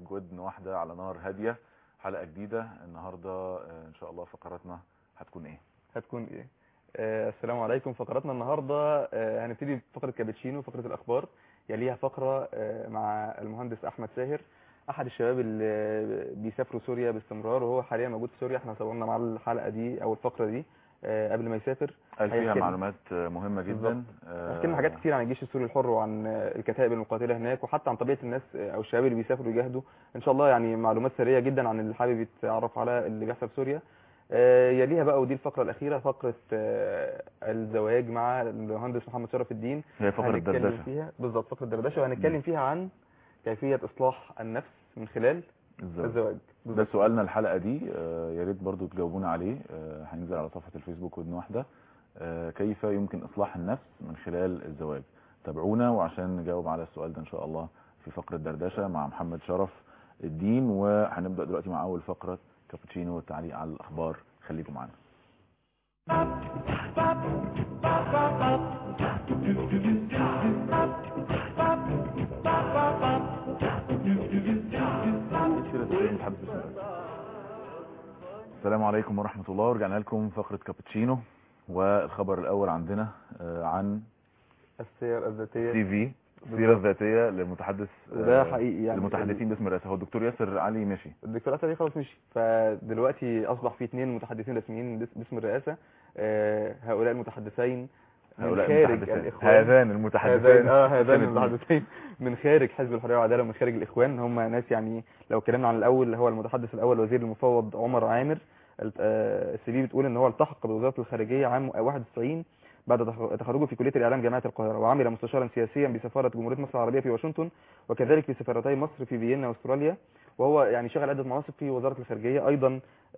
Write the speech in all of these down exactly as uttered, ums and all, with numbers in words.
برنامج ودن واحدة على نار هادية، حلقة جديدة النهاردة ان شاء الله. فقراتنا هتكون ايه؟ هتكون ايه آه السلام عليكم. فقراتنا النهارده آه هنبتدي بفقره كابتشينو، فقره الاخبار. يليها فقره آه مع المهندس احمد ساهر، احد الشباب اللي بيسافروا سوريا باستمرار، وهو حاليا موجود في سوريا. احنا صورنا مع الحلقه دي او الفقره دي آه قبل ما يسافر. قال فيها معلومات مهمة جدا. هيحكي لنا حاجات كتير عن الجيش السوري الحر وعن الكتائب المقاتله هناك، وحتى عن طبيعه الناس او الشباب اللي بيسافروا يجاهدوا ان شاء الله. يعني معلومات سريعه جدا عن اللي حابب يتعرف على اللي بيحصل في سوريا. يليها بقى، ودي الفقره الاخيره، فقره الزواج مع المهندس محمد شرف الدين. هي فقره دردشه فيها بالظبط، فقره دردشه، وهنتكلم فيها عن كيفيه اصلاح النفس من خلال الزواج, الزواج. ده سؤالنا الحلقه دي، يا ريت برضو تجاوبونا عليه. هننزل على صفحه الفيسبوك ودن واحده، كيف يمكن اصلاح النفس من خلال الزواج. تابعونا وعشان نجاوب على السؤال ده ان شاء الله في فقره دردشه مع محمد شرف الدين. وهنبدا دلوقتي مع اول فقره كابتشينو والتعليق على الاخبار. خليكم معانا. السلام عليكم ورحمة الله، ورجعنا لكم فقرة كابتشينو. والخبر الأول عندنا عن السير الذاتية، سي في السيرة الذاتية للمتحدث، وده حقيقي يعني المتحدثين باسم الرئاسة. هو الدكتور ياسر علي مشي، الدكتور ياسر علي خلاص مشي، فدلوقتي أصبح في اثنين متحدثين رسميين باسم الرئاسة. هؤلاء المتحدثين من خارج الإخوان، هذان المتحدثين اه هذان المتحدثين من خارج حزب الحرية والعدالة ومن خارج الإخوان. هم ناس يعني لو اتكلمنا عن الأول، هو المتحدث الأول وزير المفوض عمر عامر. السي في بتقول ان هو التحق بوزارة الخارجية عام واحد وتسعين بعد تخرجه في كلية الإعلام جامعة القاهرة، وعمل مستشارا سياسيا بسفارة جمهورية مصر العربية في واشنطن، وكذلك في سفارتي مصر في فيينا واستراليا. وهو يعني شغل عدة مناصب في وزارة الخارجية. أيضا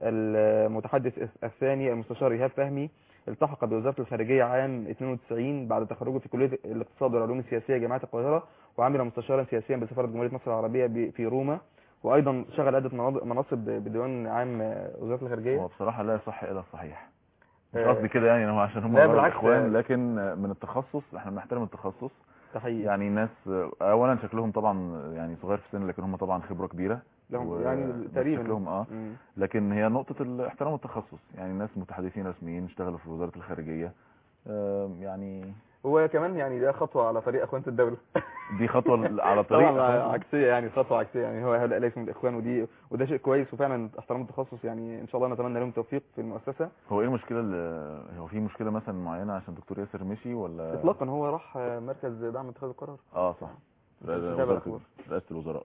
المتحدث الثاني المستشار إيهاب فهمي التحق بوزارة الخارجية عام اثنين وتسعين بعد تخرجه في كلية الاقتصاد والعلوم السياسية جامعة القاهرة، وعمل مستشارا سياسيا بسفارة جمهورية مصر العربية في روما، وايضا شغل عده مناصب بديوان عام وزاره الخارجيه. هو بصراحه لا يصح الا الصحيح، مش قصدي كده يعني هو عشان هم اخوان، لكن من التخصص احنا بنحترم التخصص. صحيح. يعني ناس اولا شكلهم طبعا يعني صغير في السن، لكن هم طبعا خبره كبيره لهم يعني تقريبا شكلهم اه مم. لكن هي نقطه احترام التخصص. يعني ناس متحدثين رسميين اشتغلوا في وزاره الخارجيه، آه يعني هو كمان يعني ده خطوه على طريق اخوانه الدوله. دي خطوه على طريق طبعا عكسيه، يعني خطوه عكسيه. يعني هو هؤلاء ليسوا من الاخوان، ودي وده شيء كويس، وفعلا احترام التخصص. يعني ان شاء الله نتمنى لهم التوفيق في المؤسسه. هو ايه المشكله اللي هو في مشكله مثلا معينه عشان الدكتور ياسر مشي ولا اطلاقا؟ هو راح مركز دعم اتخاذ القرار. اه صح، رئاسه الوزراء.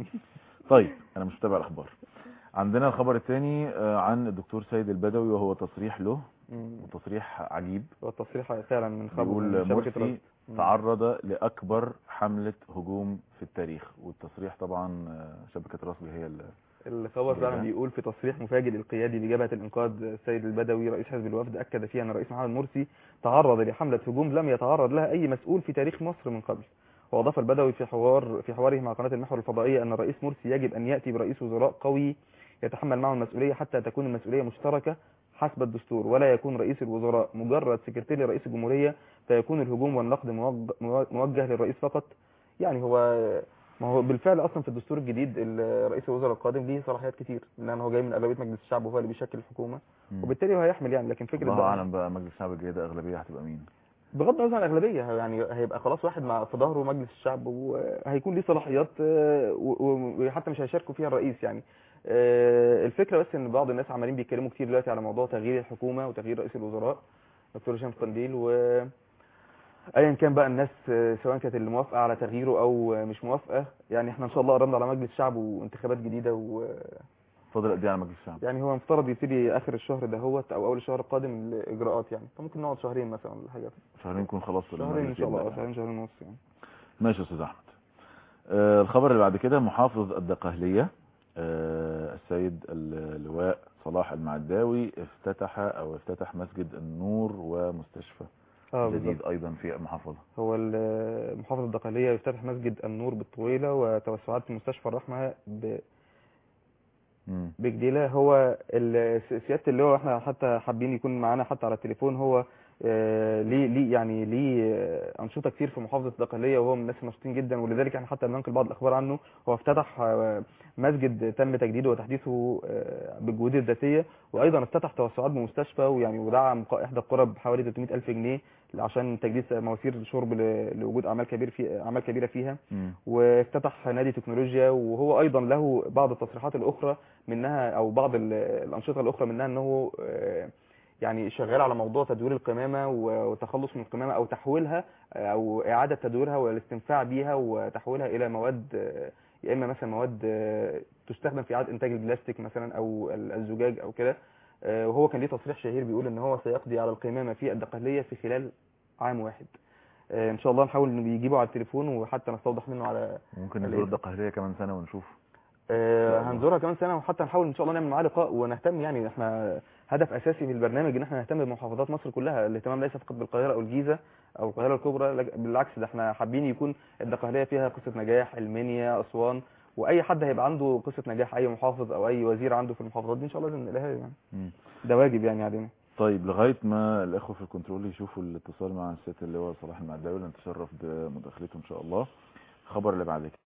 طيب انا مش متابع الاخبار. عندنا الخبر الثاني عن الدكتور سيد البدوي، وهو تصريح له وتصريح عجيب. هو التصريح فعلا من خبر بيقول مرسي تعرض لاكبر حمله هجوم في التاريخ. والتصريح طبعا شبكه راسبي هي اللي الخبر فعلا بيقول في تصريح مفاجئ للقيادي لجبهه الانقاذ السيد البدوي رئيس حزب الوفد، اكد فيه ان الرئيس محمد مرسي تعرض لحمله هجوم لم يتعرض لها اي مسؤول في تاريخ مصر من قبل. واضاف البدوي في حوار في حواره مع قناه المحور الفضائيه ان الرئيس مرسي يجب ان ياتي برئيس وزراء قوي يتحمل معه المسؤوليه حتى تكون المسؤوليه مشتركه حسب الدستور، ولا يكون رئيس الوزراء مجرد سكرتير لرئيس الجمهوريه فيكون الهجوم والنقد موجه للرئيس فقط. يعني هو ما هو بالفعل اصلا في الدستور الجديد رئيس الوزراء القادم ليه صلاحيات كتير، لان هو جاي من اغلبيه مجلس الشعب وهو اللي بيشكل الحكومه، وبالتالي هو هيحمل يعني. لكن فكره الله اعلم بقى مجلس الشعب الجاي ده اغلبيه هتبقى مين؟ بغض النظر عن الاغلبيه، يعني هيبقى خلاص واحد مع في ظهره مجلس الشعب، وهيكون ليه صلاحيات وحتى مش هيشاركوا فيها الرئيس. يعني الفكره بس ان بعض الناس عمالين بيتكلموا كتير دلوقتي على موضوع تغيير الحكومه وتغيير رئيس الوزراء دكتور هشام قنديل، و ايا كان بقى الناس سواء كانت اللي موافقه على تغييره او مش موافقه. يعني احنا ان شاء الله قربنا على مجلس الشعب وانتخابات جديده، و فاضل قد ايه على مجلس الشعب؟ يعني هو مفترض يبتدي اخر الشهر دهوت او اول الشهر القادم الاجراءات، يعني فممكن نقعد شهرين مثلا ولا حاجه. شهرين نكون خلاص شهرين ان شاء الله، شهرين شهرين ونص يعني. ماشي يا استاذ احمد. آه الخبر اللي بعد كده محافظ الدقهليه آه السيد اللواء صلاح المعداوي افتتح او افتتح مسجد النور ومستشفى آه جديد بالضبط. ايضا في المحافظه. هو محافظ الدقهليه يفتتح مسجد النور بالطويله وتوسعات في مستشفى الرحمه ب بجديله. هو سياده اللواء احنا حتى حابين يكون معانا حتى على التليفون. هو آه ليه ليه يعني ليه انشطه كتير في محافظه الدقهليه، وهو من الناس النشطين جدا، ولذلك احنا حتى بننقل بعض الاخبار عنه. هو افتتح آه مسجد تم تجديده وتحديثه بالجهود الذاتيه، وايضا افتتح توسعات بمستشفى، ويعني ودعم احدى القرى بحوالي ثلاثمائة ألف جنيه عشان تجديد مواسير شرب لوجود اعمال كبير في اعمال كبيره فيها. م. وافتتح نادي تكنولوجيا، وهو ايضا له بعض التصريحات الاخرى منها او بعض الانشطه الاخرى منها انه يعني شغال على موضوع تدوير القمامه والتخلص من القمامه او تحويلها او اعاده تدويرها والاستنفاع بيها وتحويلها الى مواد، يا اما مثلا مواد تستخدم في اعاده انتاج البلاستيك مثلا او الزجاج او كده. وهو كان ليه تصريح شهير بيقول ان هو سيقضي على القمامه في الدقهليه في خلال عام واحد. ان شاء الله نحاول نجيبه على التليفون وحتى نستوضح منه على ممكن نزور الدقهليه كمان سنه ونشوف. آه هنزورها كمان سنه، وحتى نحاول ان شاء الله نعمل معاه لقاء ونهتم. يعني احنا هدف اساسي في البرنامج ان احنا نهتم بمحافظات مصر كلها، الاهتمام ليس فقط بالقاهره او الجيزه او القاهره الكبرى، بالعكس ده احنا حابين يكون الدقهليه فيها قصه نجاح، المنيا، اسوان، واي حد هيبقى عنده قصه نجاح، اي محافظ او اي وزير عنده في المحافظات دي ان شاء الله لازم نلاقيها يعني. م. ده واجب يعني علينا. طيب لغايه ما الاخوه في الكنترول يشوفوا الاتصال مع الست اللي هو صلاح المعداوي اللي نتشرف بمداخلته ان شاء الله. الخبر اللي بعد كده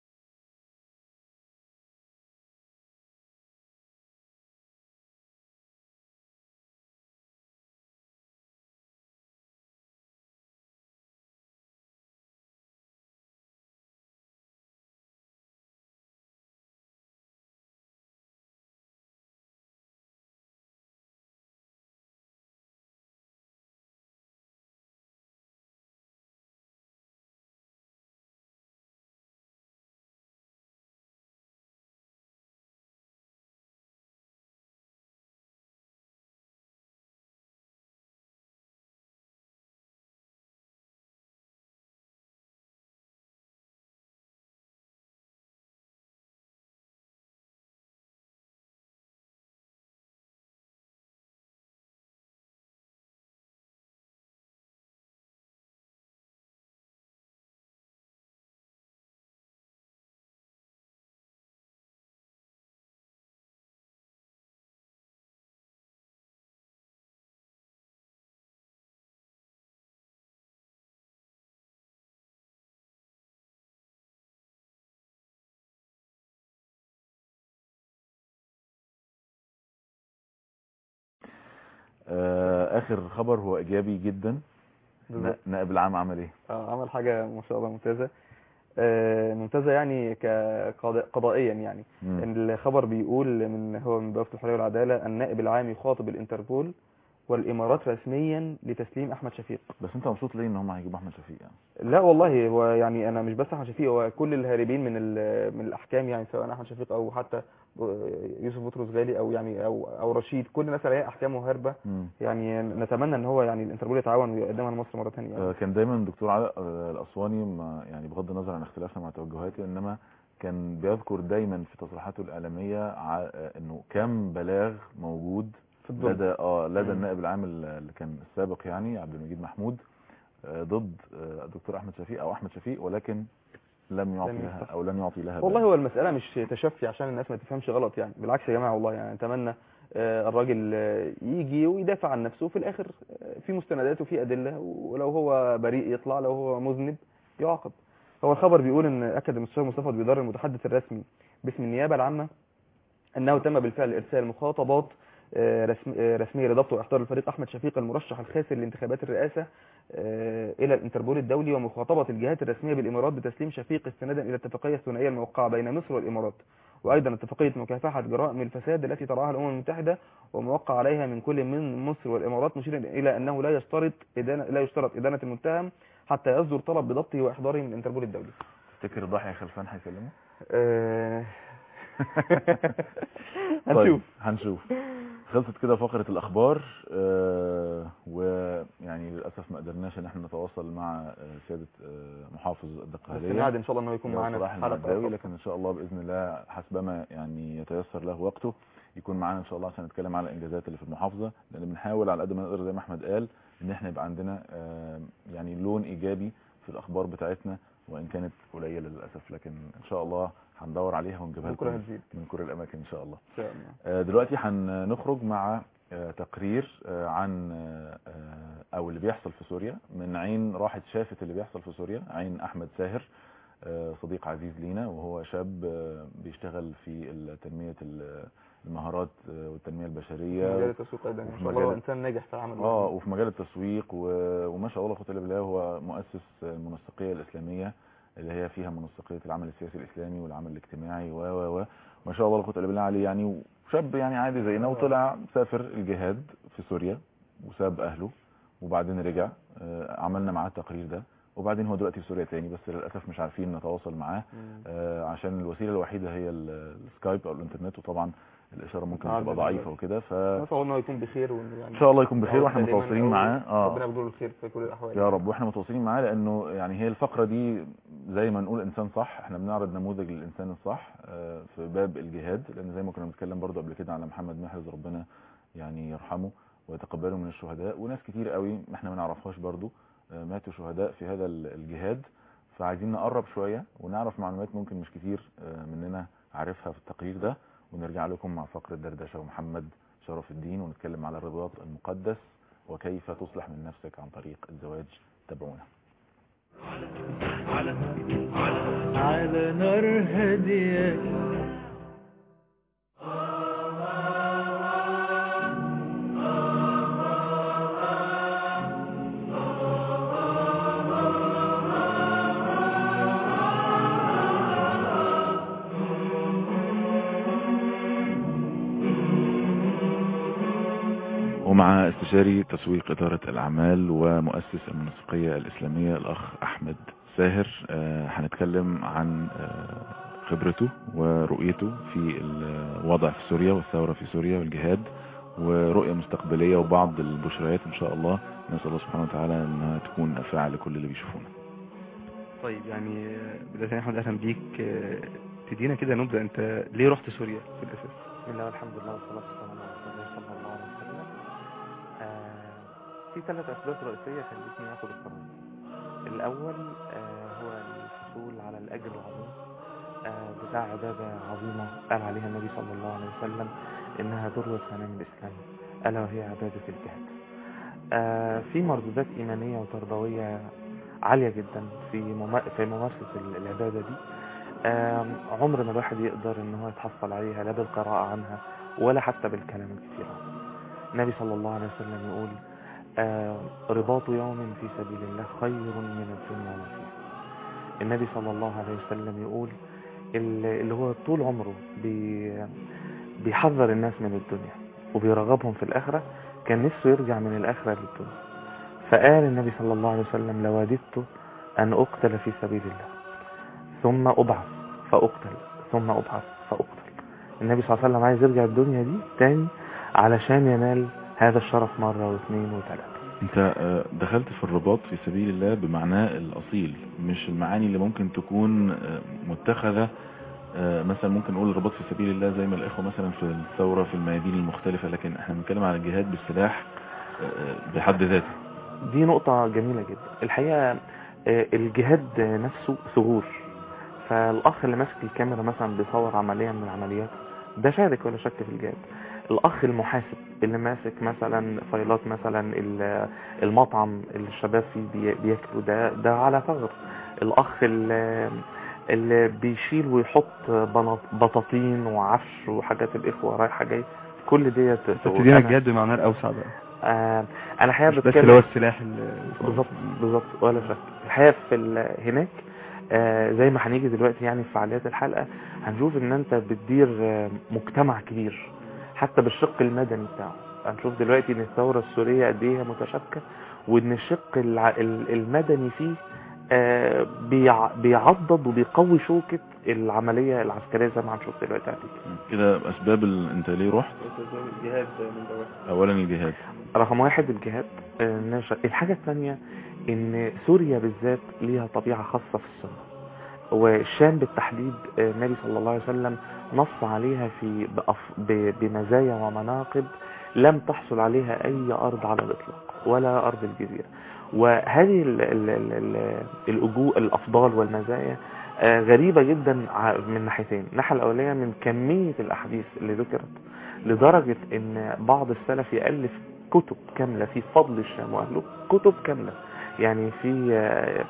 آه اخر خبر هو ايجابي جدا. نائب العام عمل ايه؟ اه عمل حاجه ما شاء الله ممتازه، آه ممتازه يعني كقضائيا يعني. ان الخبر بيقول من هو من بوابه الحريه والعداله، النائب العام يخاطب الانتربول والامارات رسميا لتسليم احمد شفيق. بس انت مبسوط ليه ان هم هيجيبوا احمد شفيق يعني؟ لا والله هو يعني انا مش بس احمد شفيق، هو كل الهاربين من من الاحكام يعني، سواء احمد شفيق او حتى يوسف بطرس غالي او يعني او او رشيد، كل الناس اللي هي احكامه هاربه. يعني نتمنى ان هو يعني الانتربول يتعاون ويقدمها لمصر مره ثانيه يعني. كان دايما الدكتور علاء الاسواني يعني بغض النظر عن اختلافنا مع توجهاته، انما كان بيذكر دايما في تصريحاته الاعلاميه انه كم بلاغ موجود لدى اه لدى النائب العام اللي كان السابق يعني عبد المجيد محمود ضد الدكتور احمد شفيق او احمد شفيق، ولكن لم يعطي لها او لم يعطي لها. والله هو المساله مش تشفي عشان الناس ما تفهمش غلط يعني، بالعكس يا جماعه والله يعني اتمنى الراجل يجي ويدافع عن نفسه، في الاخر في مستندات وفي ادله، ولو هو بريء يطلع، لو هو مذنب يعاقب. هو الخبر بيقول ان اكد المستشار مصطفى بيدار المتحدث الرسمي باسم النيابه العامه انه تم بالفعل ارسال مخاطبات رسميه لضبط واحضار الفريق احمد شفيق المرشح الخاسر لانتخابات الرئاسه الى الانتربول الدولي، ومخاطبه الجهات الرسميه بالامارات بتسليم شفيق استنادا الى الاتفاقيه الثنائيه الموقعه بين مصر والامارات، وايضا اتفاقيه مكافحه جرائم الفساد التي ترعاها الامم المتحده وموقع عليها من كل من مصر والامارات، مشيرا الى انه لا يشترط ادانه لا يشترط ادانه المتهم حتى يصدر طلب بضبطه واحضاره من الانتربول الدولي. تفتكر ضحيه خلفان هيكلمه؟ أه... هنشوف طيب هنشوف. خلصت كده فقرة الأخبار، آه ويعني للأسف ما قدرناش إن احنا نتواصل مع آه سيادة آه محافظ الدقهلية. بس نعد إن شاء الله إنه يكون معانا في حلقة، لكن إن شاء الله بإذن الله حسبما يعني يتيسر له وقته يكون معانا إن شاء الله عشان نتكلم على الإنجازات اللي في المحافظة، لأن بنحاول على قد ما نقدر زي ما أحمد قال إن احنا يبقى عندنا آه يعني لون إيجابي في الأخبار بتاعتنا، وإن كانت قليلة للأسف، لكن إن شاء الله هندور عليها ونجيبها لكم من كل الأماكن إن شاء الله. إن شاء الله. دلوقتي هنخرج مع تقرير عن أو اللي بيحصل في سوريا من عين راحت شافت اللي بيحصل في سوريا، عين أحمد ساهر. صديق عزيز لينا، وهو شاب بيشتغل في تنمية المهارات والتنمية البشرية في مجال التسويق ايضا ان شاء الله، انسان ناجح في العمل. اه وفي مجال التسويق وما شاء الله لا قوه الا بالله. هو مؤسس المنسقيه الاسلاميه اللي هي فيها منسقيه العمل السياسي الاسلامي والعمل الاجتماعي و و و ما شاء الله لا قوه الا بالله عليه يعني. وشاب يعني عادي زينا، وطلع سافر الجهاد في سوريا وساب اهله وبعدين رجع. عملنا معاه التقرير ده، وبعدين هو دلوقتي في سوريا تاني، بس للاسف مش عارفين نتواصل معاه عشان الوسيله الوحيده هي السكايب او الانترنت، وطبعا الاشاره ممكن تبقى ضعيفه وكده. ف نسال الله انه يكون بخير، يعني ان شاء الله يكون بخير، واحنا متواصلين معاه. اه ربنا يبارك له الخير في كل الاحوال يا رب. واحنا متواصلين معاه لانه يعني هي الفقره دي زي ما نقول انسان صح. احنا بنعرض نموذج للانسان الصح في باب الجهاد، لان زي ما كنا بنتكلم برضو قبل كده على محمد محرز، ربنا يعني يرحمه ويتقبله من الشهداء، وناس كتير قوي احنا ما نعرفهاش برضو ماتوا شهداء في هذا الجهاد. فعايزين نقرب شويه ونعرف معلومات ممكن مش كتير مننا عارفها في التقرير ده، ونرجع لكم مع فقره دردشه ومحمد شرف الدين، ونتكلم على الرباط المقدس وكيف تصلح من نفسك عن طريق الزواج. تابعونا. على على على على نار هديك ومع استشاري تسويق إدارة الأعمال ومؤسس المنسقية الإسلامية الأخ أحمد ساهر. آه هنتكلم عن آه خبرته ورؤيته في الوضع في سوريا والثورة في سوريا والجهاد، ورؤية مستقبلية وبعض البشريات إن شاء الله. نسأل الله سبحانه وتعالى أنها تكون نافعة لكل اللي بيشوفونا. طيب يعني بداية يا أحمد أهلا بيك، تدينا كده نبدأ، أنت ليه رحت سوريا في الأساس؟ بسم الله والحمد لله والصلاة والسلام على رسول الله صلى الله عليه وسلم. آه في ثلاث أسباب رئيسية خلتني آخذ القرار. الأول آه هو الحصول على الأجر العظيم آه بتاع عبادة عظيمة قال عليها النبي صلى الله عليه وسلم إنها ذروة سنام الإسلام، ألا وهي عبادة الجهاد. آه في مردودات إيمانية وتربوية عالية جدا في في ممارسة العبادة دي، آه عمر ما الواحد يقدر إن هو يتحصل عليها لا بالقراءة عنها ولا حتى بالكلام الكثير عنها. النبي صلى الله عليه وسلم يقول آه رباط يوم في سبيل الله خير من الدنيا وما فيها. النبي صلى الله عليه وسلم يقول اللي هو طول عمره بي بيحذر الناس من الدنيا وبيرغبهم في الآخرة، كان نفسه يرجع من الآخرة للدنيا. فقال النبي صلى الله عليه وسلم لوددت أن أقتل في سبيل الله ثم أبعث فأقتل ثم أبعث فأقتل. النبي صلى الله عليه وسلم عايز يرجع الدنيا دي تاني علشان ينال هذا الشرف مرة واثنين وثلاثة. انت دخلت في الرباط في سبيل الله بمعناه الأصيل، مش المعاني اللي ممكن تكون متخذة. مثلا ممكن نقول الرباط في سبيل الله زي ما الإخوة مثلا في الثورة في الميادين المختلفة، لكن احنا بنتكلم عن الجهاد بالسلاح بحد ذاته. دي نقطة جميلة جدا. الحقيقة الجهاد نفسه ثغور، فالأخ اللي ماسك الكاميرا مثلا بيصور عملية من العمليات ده شارك ولا شك في الجهاد. الأخ المحاسب اللي ماسك مثلا فايلات مثلا المطعم اللي الشباب فيه بياكلوا ده ده على ثغر. الأخ اللي, اللي بيشيل ويحط بطاطين وعفش وحاجات الإخوة رايحة جاي، كل دي تدينا الجهاد بمعناه الأوسع بقى. آه انا حقيقه بتكلم بس اللي هو السلاح بالظبط بالظبط ولا شك. الحقيقه في هناك آه زي ما هنيجي دلوقتي يعني في فعاليات الحلقه هنشوف ان انت بتدير آه مجتمع كبير حتى بالشق المدني بتاعه. هنشوف دلوقتي ان الثوره السوريه قد ايه متشابكه، وان الشق المدني فيه آه بيعضد وبيقوي شوكه العمليه العسكريه زي ما هنشوف دلوقتي. كده اسباب ال... انت ليه رحت؟ الجهاد من دوله. اولا الجهاد رقم واحد الجهاد. الحاجة الثانية ان سوريا بالذات ليها طبيعة خاصة في السنة، والشام بالتحديد النبي صلى الله عليه وسلم نص عليها في بمزايا ومناقب لم تحصل عليها اي ارض على الاطلاق ولا ارض الجزيرة. وهذه ال ال ال الأجواء الافضال والمزايا غريبة جدا من ناحيتين. الناحية الاولية من كمية الاحاديث اللي ذكرت لدرجة ان بعض السلف يألف كتب كاملة في فضل الشام واهله، كتب كاملة يعني في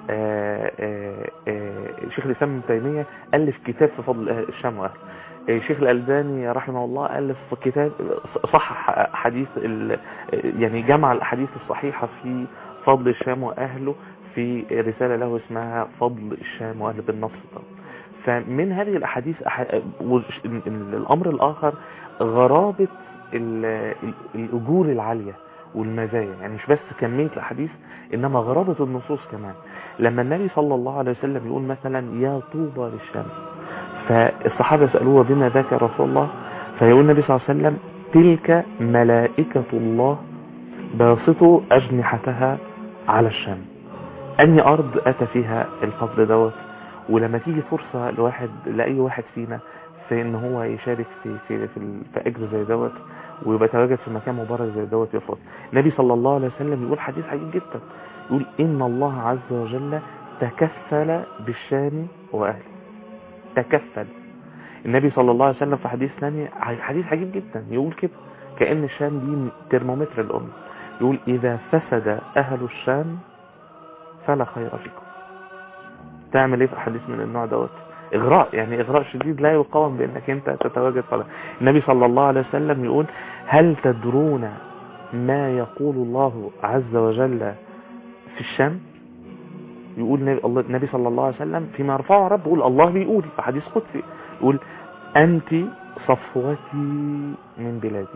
آه، آه، آه، شيخ الإسلام ابن تيمية ألف كتاب في فضل الشام وأهله. آه، شيخ الألباني رحمه الله ألف كتاب صحح حديث ال- يعني جمع الأحاديث الصحيحة في فضل الشام وأهله في رسالة له اسمها فضل الشام وأهله بالنص. فمن هذه الأحاديث أح- وش- ال- ال- الأمر الآخر غرابة ال- ال- الأجور العالية والمزايا، يعني مش بس كمية الأحاديث إنما غرابة النصوص كمان. لما النبي صلى الله عليه وسلم يقول مثلا يا طوبى للشام، فالصحابة سألوه بما ذاك يا رسول الله، فيقول النبي صلى الله عليه وسلم تلك ملائكة الله باسطوا أجنحتها على الشام. أني أرض أتى فيها الفضل دوت. ولما تيجي فرصة لواحد لأي واحد فينا في إن هو يشارك في في في, في أجر زي دوت ويبقى تواجد في مكان مبارك زي دوت يفضل. النبي صلى الله عليه وسلم يقول حديث عجيب جدا، يقول إن الله عز وجل تكفل بالشام وأهله. تكفل النبي صلى الله عليه وسلم في حديث ثاني، حديث عجيب جدا، يقول كده كأن الشام دي ترمومتر الأمة. يقول إذا فسد أهل الشام فلا خير فيكم. تعمل ايه في حديث من النوع دوت؟ اغراء، يعني اغراء شديد لا يقاوم بانك انت تتواجد صلاة. النبي صلى الله عليه وسلم يقول هل تدرون ما يقول الله عز وجل في الشام؟ يقول النبي صلى الله عليه وسلم فيما رفعه رب، يقول الله بيقول في حديث قدسي، يقول انت صفوتي من بلادي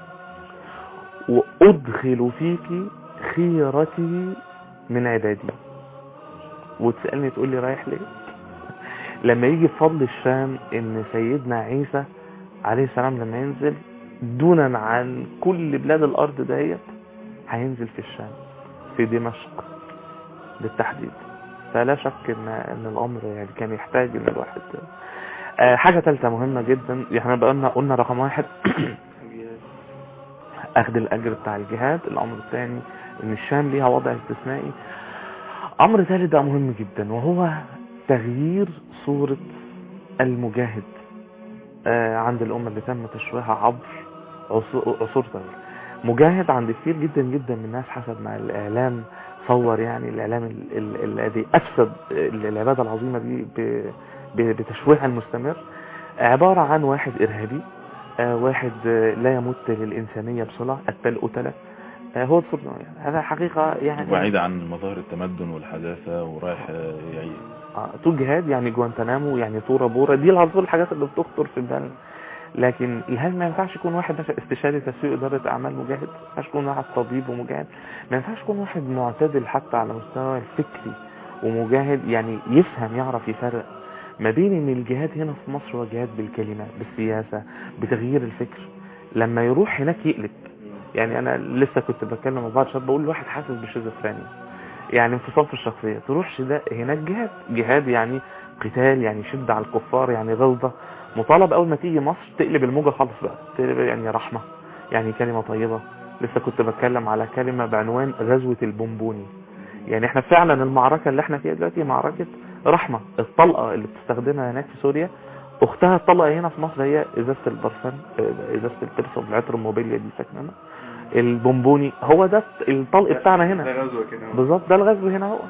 وادخل فيك خيرتي من عبادي. وتسألني تقول لي رايح ليه؟ لما يجي بفضل الشام ان سيدنا عيسى عليه السلام لما ينزل دونا عن كل بلاد الارض دهيت هينزل في الشام في دمشق بالتحديد. فلا شك ان ان الامر يعني كان يحتاج ان الواحد آه حاجة ثالثة مهمة جدا، احنا بقى قلنا رقم واحد اخذ الاجر بتاع الجهاد. الامر الثاني ان الشام ليها وضع استثنائي. امر ثالث ده مهم جدا وهو تغيير صورة المجاهد آه عند الامة اللي تم تشويهها عبر عصور طويلة. مجاهد عند كثير جدا جدا من الناس حسب ما الاعلام صور، يعني الاعلام الذي افسد العبادة العظيمة دي بتشويهها المستمر، عبارة عن واحد ارهابي، آه واحد آه لا يمت للانسانية بصلة، قتل قتلة، هو الصورة يعني. هذا حقيقة يعني بعيد عن مظاهر التمدن والحداثة ورايح يعني اه تو جهاد، يعني جوانتنامو، يعني طورة بورة، دي العنصر الحاجات اللي بتخطر في البال. لكن هل ما ينفعش يكون واحد استشاري تسويق إدارة أعمال مجاهد؟ ما ينفعش يكون واحد طبيب ومجاهد؟ ما ينفعش يكون واحد معتدل حتى على مستوى الفكري ومجاهد، يعني يفهم يعرف يفرق ما بين ان الجهاد هنا في مصر هو جهاد بالكلمة بالسياسة بتغيير الفكر. لما يروح هناك يقلب، يعني انا لسه كنت بتكلم مع بعض شباب بقول الواحد حاسس بالشيزوفرينيا، يعني انفصام في الشخصية. تروحش ده هناك جهاد، جهاد يعني قتال، يعني شد على الكفار، يعني غلظة. مطالب اول ما تيجي مصر تقلب الموجة خالص بقى، تقلب يعني رحمة، يعني كلمة طيبة. لسه كنت بتكلم على كلمة بعنوان غزوة البونبوني. يعني احنا فعلا المعركة اللي احنا فيها دلوقتي معركة رحمة. الطلقة اللي بتستخدمها هناك في سوريا اختها الطلقة هنا في مصر هي ازازة البرفان، ازازة البرفان العطر الموبيليا دي ساكنة. البونبوني هو ده الطلق بتاعنا هنا بالظبط، ده الغزو هنا هو.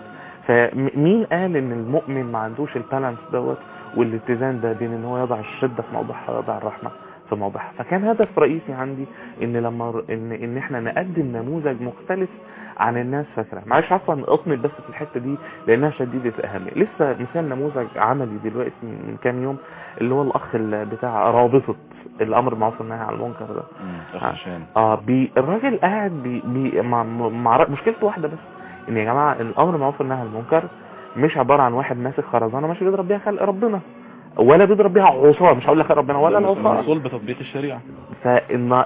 فمين قال ان المؤمن ما عندوش البالانس دوت والاتزان ده بين ان هو يضع الشدة في موضعها ويضع الرحمة في موضعها؟ فكان هدف رئيسي عندي ان لما ان ان احنا نقدم نموذج مختلف عن الناس فاكره. معلش عفوا اطمن بس في الحته دي لانها شديده الاهميه. لسه مثال نموذج عملي دلوقتي من كام يوم اللي هو الاخ بتاع رابطه الامر بالمعروف والنهي عن المنكر ده. اخ هشام اه بي الراجل قاعد بي, بي مع, مع مشكلته واحده بس، ان يا جماعه الامر بالمعروف والنهي عن المنكر مش عباره عن واحد ماسك خرزانه ماشي بيضرب بيها خلق ربنا، ولا بيضرب بيها عصاه، مش هقول لك ربنا ولا العصاه، الوصول بتطبيق الشريعه. فإن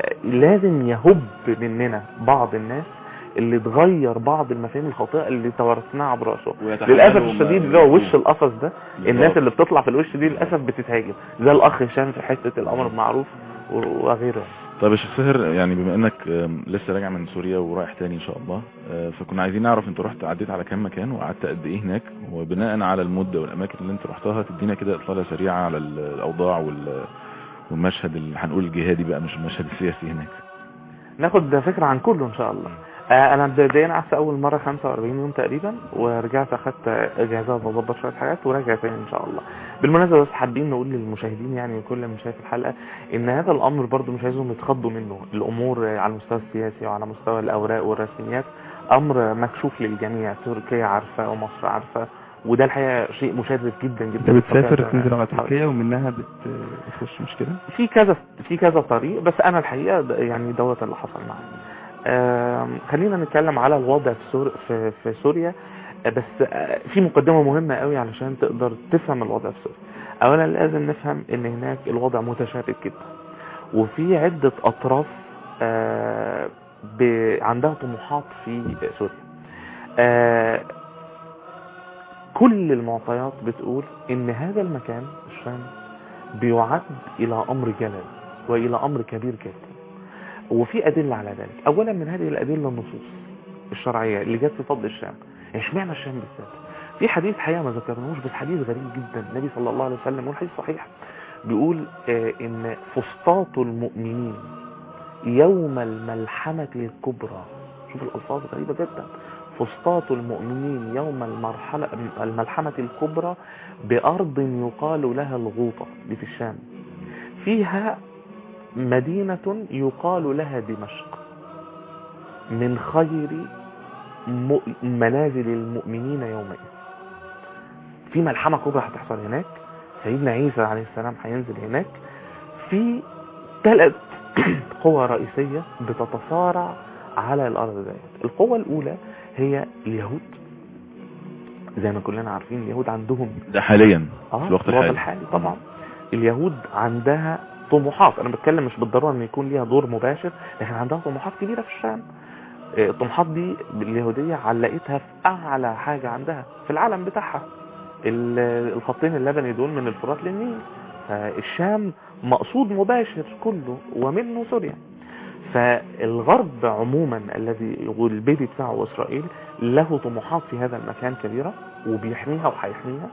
فلازم يهب مننا بعض الناس اللي تغير بعض المفاهيم الخاطئه اللي توارثناها عبر عصور. للاسف الشديد اللي هو وش القفص ده، الناس اللي بتطلع في الوش دي للاسف بتتهاجم زي الاخ هشام في حته الامر بالمعروف وغيره. طيب يا شيخ ساهر، يعني بما انك لسه راجع من سوريا ورايح تاني ان شاء الله، فكنا عايزين نعرف انت رحت عديت على كام مكان وقعدت قد ايه هناك، وبناء على المده والاماكن اللي انت رحتها تدينا كده اطلاله سريعه على الاوضاع والمشهد اللي هنقول الجهادي بقى مش المشهد السياسي هناك. ناخد فكره عن كله ان شاء الله. آه انا بداية قعدت اول مرة خمسة وأربعين يوم تقريبا، ورجعت اخدت اجازة وبظبط شوية حاجات وراجع تاني ان شاء الله. بالمناسبة بس حابين نقول للمشاهدين يعني كل من شايف الحلقة ان هذا الامر برضو مش عايزهم يتخضوا منه. الامور على المستوى السياسي وعلى مستوى الاوراق والرسميات امر مكشوف للجميع، تركيا عارفة ومصر عارفة، وده الحقيقة شيء مشرف جدا جدا. انت بتسافر تنزل على تركيا ومنها بت- بتخش مش كده؟ في كذا في كذا طريق، بس انا الحقيقة د- يعني دوت اللي حصل معايا. آم، خلينا نتكلم على الوضع في, سور في, في سوريا، آه، بس آه، في مقدمة مهمة قوي علشان تقدر تفهم الوضع في سوريا. اولا لازم نفهم ان هناك الوضع متشابك جدا، وفي عدة اطراف آه، ب- عندها طموحات في سوريا. آه، كل المعطيات بتقول ان هذا المكان الشام بيعد الى امر جلل والى امر كبير جدا، وفي ادله على ذلك. اولا من هذه الادله النصوص الشرعيه اللي جت في فضل الشام. اشمعنى الشام بالذات؟ في حديث حقيقه ما ذكرناهوش بس حديث غريب جدا، النبي صلى الله عليه وسلم والحديث صحيح بيقول آه ان فسطاط المؤمنين يوم الملحمه الكبرى، شوف الالفاظ غريبه جدا، فسطاط المؤمنين يوم المرحله الملحمه الكبرى بارض يقال لها الغوطه، دي في الشام، فيها مدينة يقال لها دمشق، من خير منازل المؤمنين يومئذ. في ملحمة كبرى هتحصل هناك، سيدنا عيسى عليه السلام هينزل هناك، في ثلاث قوى رئيسية بتتصارع على الأرض ديت. القوة الأولى هي اليهود، زي ما كلنا عارفين اليهود عندهم ده حاليا آه في الوقت الوضع الحالي الحالي طبعا. اليهود عندها طموحات، انا بتكلم مش بالضروره ان يكون ليها دور مباشر، لكن عندها طموحات كبيره في الشام. الطموحات دي اليهوديه علقتها في اعلى حاجه عندها في العالم بتاعها، الخطين اللبني دول من الفرات للنيل. فالشام مقصود مباشر كله ومنه سوريا. فالغرب عموما الذي والبيبي بتاعه اسرائيل له طموحات في هذا المكان كبيره وبيحميها وهيحميها.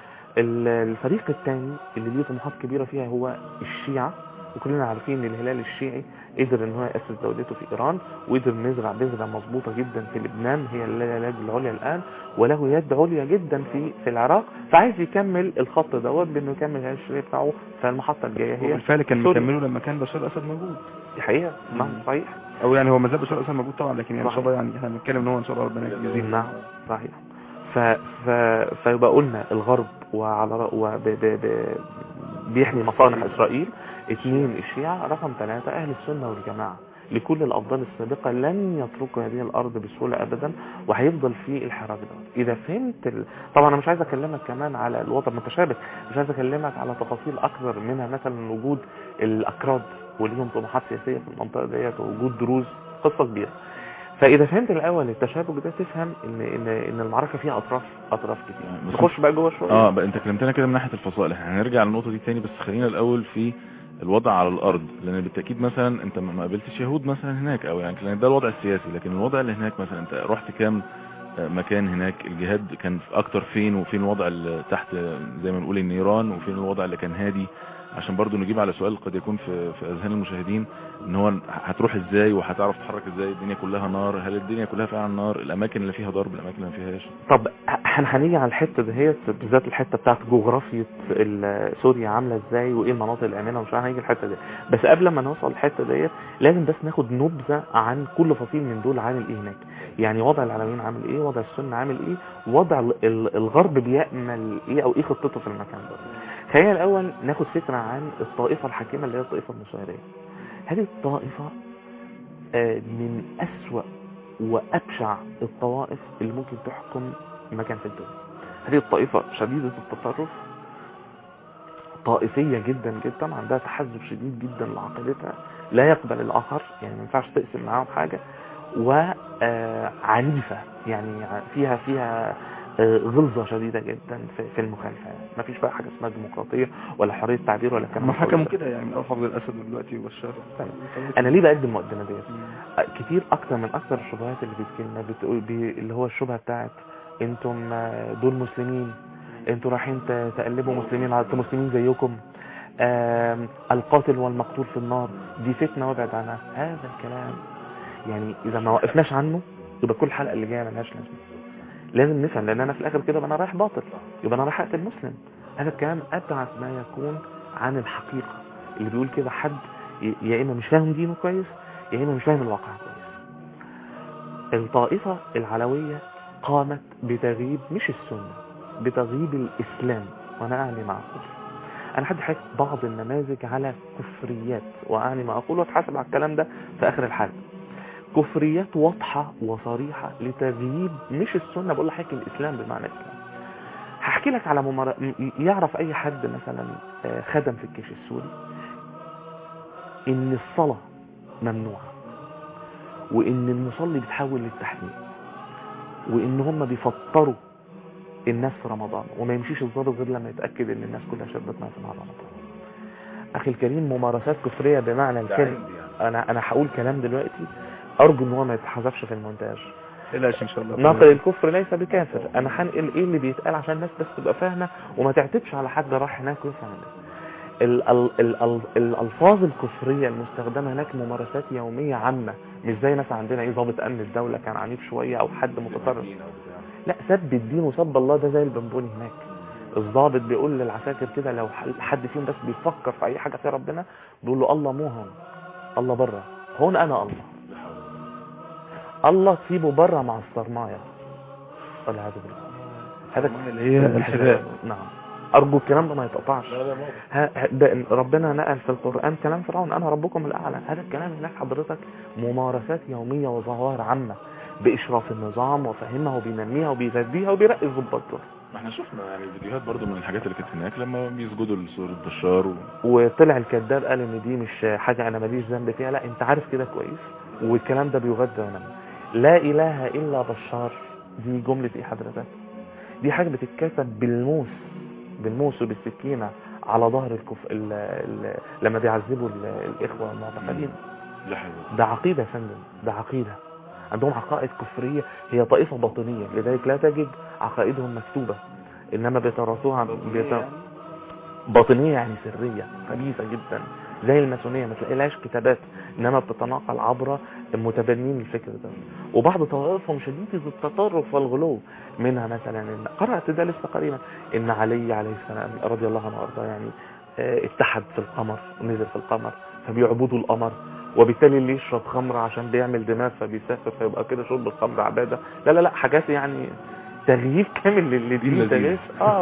الفريق الثاني اللي ليه طموحات كبيرة فيها هو الشيعة، وكلنا عارفين ان الهلال الشيعي قدر ان هو يأسس دولته في ايران، وقدر نزرع بذرة مظبوطة جدا في لبنان هي اليد العليا الان، وله يد عليا جدا في في العراق، فعايز يكمل الخط دوت بانه يكمل الهلال الشيعي بتاعه. فالمحطة الجاية هي وبالفعل كان سوريا. مكمله لما كان بشار الاسد موجود. دي حقيقة، نعم صحيح. او يعني هو ما زال بشار الاسد موجود طبعا، لكن يعني ان شاء صحيح. الله يعني احنا بنتكلم ان هو ان شاء الله ربنا يجزيه. نعم صحيح. ف ف فيبقى قلنا الغرب وعلى رأ... وب... ب... ب... بيحمي مصالح اسرائيل. اثنين الشيعة. رقم ثلاثة اهل السنة والجماعة لكل الافضال السابقة لن يتركوا هذه الارض بسهولة ابدا، وهيفضل في الحراك ده. اذا فهمت ال... طبعا انا مش عايز اكلمك كمان على الوضع المتشابك، مش عايز اكلمك على تفاصيل اكثر منها، مثلا وجود الاكراد وليهم طموحات سياسية في المنطقة ديت، ووجود دروز، قصة كبيرة. فاذا فهمت الاول التشابك ده تفهم ان ان ان المعركه فيها اطراف اطراف كتير. نخش بقى جوه شويه. اه بقى انت كلمتنا كده من ناحيه الفصائل، احنا هنرجع للنقطه دي تاني، بس خلينا الاول في الوضع على الارض، لان بالتاكيد مثلا انت ما قابلتش يهود مثلا هناك، او يعني لان ده الوضع السياسي، لكن الوضع اللي هناك مثلا انت رحت كام مكان هناك؟ الجهاد كان اكتر فين؟ وفين الوضع اللي تحت زي ما نقول النيران؟ وفين الوضع اللي كان هادي؟ عشان برضو نجيب على سؤال قد يكون في في اذهان المشاهدين، ان هو هتروح ازاي وهتعرف تتحرك ازاي؟ الدنيا كلها نار، هل الدنيا كلها فعلا نار؟ الاماكن اللي فيها ضرب، الاماكن اللي ما فيهاش؟ طب احنا هنيجي على الحته دهيت بالذات، الحته بتاعت جغرافيه سوريا عامله ازاي وايه المناطق الامنه، ومش هنيجي الحته دي. بس قبل ما نوصل الحته ديت لازم بس ناخد نبذه عن كل فصيل من دول عامل ايه هناك. يعني وضع العلويين عامل ايه، وضع السنه عامل ايه، وضع الغرب بيأمل ايه او ايه خطته في المكان ده. خلينا الاول ناخد فكره عن الطائفه الحاكمه اللي هي الطائفه النصيريه. هذه الطائفه من أسوأ وأبشع الطوائف اللي ممكن تحكم مكان في الدنيا. هذه الطائفة شديدة التطرف، طائفية جدا جدا، عندها تحزب شديد جدا لعقيدتها، لا يقبل الآخر، يعني ما ينفعش تقسم معاهم حاجة، وعنيفة، يعني فيها فيها غلظة شديدة جدا في المخالفة. ما فيش بقى حاجة اسمها ديمقراطية ولا حرية تعبير ولا كلام. ما حكموا كده يعني من اول حافظ الاسد ودلوقتي وبشار. انا ليه بقدم المقدمه ديت؟ كتير اكتر من اكتر الشبهات اللي بتجيلنا بتقول بي اللي هو الشبهه بتاعت انتم دول مسلمين، انتوا رايحين تقلبوا مسلمين على مسلمين زيكم، القاتل والمقتول في النار، دي فتنه وابعد عنها. هذا الكلام يعني اذا ما وقفناش عنه يبقى كل حلقه اللي جايه ملهاش لازمه. لازم نفهم، لان انا في الاخر كده انا رايح باطل، يبقى انا رايح اقتل مسلم. هذا الكلام ابعد ما يكون عن الحقيقه. اللي بيقول كده حد يا اما مش فاهم دينه كويس يا اما مش فاهم الواقع كويس. الطائفه العلويه قامت بتغييب مش السنه، بتغييب الاسلام، وانا اعني ما اقول. انا حد حكي بعض النماذج على كفريات، واعني ما اقول واتحاسب على الكلام ده في اخر الحلقه. كفريات واضحه وصريحه لتغييب مش السنه، بقول لحضرتك الاسلام بمعنى الاسلام. هحكي لك على ممر... يعرف اي حد مثلا خدم في الجيش السوري ان الصلاه ممنوعه، وان المصلي بيتحول للتحميل، وان هم بيفطروا الناس في رمضان، وما يمشيش الضابط غير لما يتاكد ان الناس كلها شربت ميه في نهار رمضان. اخي الكريم، ممارسات كفريه بمعنى الكلمه. انا انا هقول كلام دلوقتي ارجو ان هو ما يتحذفش في المونتاج. لا ان شاء الله. ناقل الكفر ليس بكافر. انا هنقل ايه اللي بيتقال عشان الناس بس تبقى فاهمه وما تعتبش على حد راح هناك ويفهم ال ال ال الالفاظ الكفريه المستخدمه هناك ممارسات يوميه عامه، مش زي مثلا عندنا ايه ضابط امن الدوله كان عنيف شويه او حد متطرف. لا، سب الدين وسب الله ده زي البنبوني هناك. الضابط بيقول للعساكر كده لو حد فيهم بس بيفكر في اي حاجه في ربنا بيقول له الله مو هون، الله بره، هون انا الله. الله تسيبه بره مع الصرمايه والعياذ بالله. هذا اللي هي الحذاء. نعم، ارجو الكلام ده ما يتقطعش. ربنا نقل في القران كلام فرعون انا ربكم الاعلى. هذا الكلام هناك حضرتك ممارسات يوميه وظواهر عامه باشراف النظام وفهمها وبينميها وبيغذيها وبيرقي الضباط دول. ما احنا شفنا يعني فيديوهات برضو من الحاجات اللي كانت هناك لما بيسجدوا لسورة بشار و... وطلع الكذاب قال ان دي مش حاجه انا ماليش ذنب فيها. لا، انت عارف كده كويس، والكلام ده بيغذى ونمي. لا اله الا بشار دي جمله ايه حضرتك؟ دي حاجه بتتكتب بالموس بالموس وبالسكينه على ظهر الكف ال... ال... لما بيعذبوا ال... الاخوه المعتقلين. ده عقيده يا فندم، ده عقيده. عندهم عقائد كفريه، هي طائفه باطنيه، لذلك لا تجد عقائدهم مكتوبه، انما بيتراثوها بيتر... باطنيه يعني سريه خبيثه جدا، زي الماسونيه ما تلاقيلهاش كتابات، انما بتتناقل عبر المتبنين الفكر ده. وبعض طوائفهم شديده التطرف والغلو، منها مثلا إن قرات ده لسه قريبا ان علي عليه السلام رضي الله عنه وارضاه يعني اتحد في القمر ونزل في القمر فبيعبدوا القمر، وبالتالي اللي يشرب خمر عشان بيعمل دماغ فبيسافر فيبقى كده شرب الخمر عباده. لا لا لا، حاجات يعني تغيير كامل للدين تغيير اه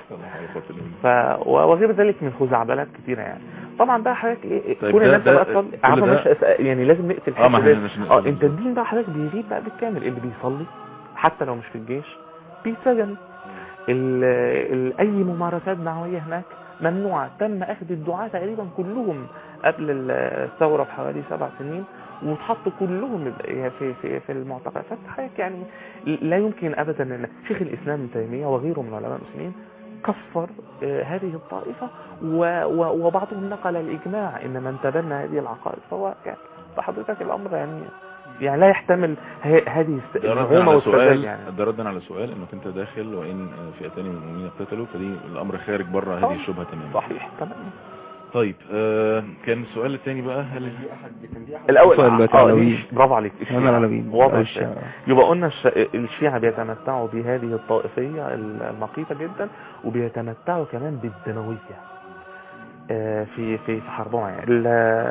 ف وغير ذلك من خزعبلات كتيره يعني. طبعا بقى حضرتك ايه طيب كل الناس بقى ده عارفه مش يعني لازم نقتل اه ما حته مش اه انت الدين بقى حضرتك بيغيب بقى بالكامل. اللي بيصلي حتى لو مش في الجيش بيتسجن. ال ال اي ممارسات دعويه هناك ممنوعه. تم اخذ الدعاة تقريبا كلهم قبل الثوره بحوالي سبع سنين وتحطوا كلهم في في في المعتقلات. فحضرتك يعني لا يمكن ابدا ان شيخ الاسلام ابن تيميه وغيره من علماء المسلمين كفر هذه الطائفه وبعضهم نقل الاجماع ان من تبنى هذه العقائد فهو يعني فحضرتك الامر يعني يعني لا يحتمل هذه النعومه والسؤال يعني. ده ردا على سؤال انك انت داخل وان فئتان من المؤمنين اقتتلوا، فدي الامر خارج بره هذه الشبهه تماما. صحيح تمام. طيب آه كان السؤال الثاني بقى هل الاول اه برافو عليك واضح. يبقى قلنا الشيعة بيتمتعوا بهذه الطائفيه المقيته جدا وبيتمتعوا كمان بالدمويه آه في في في حربهم يعني.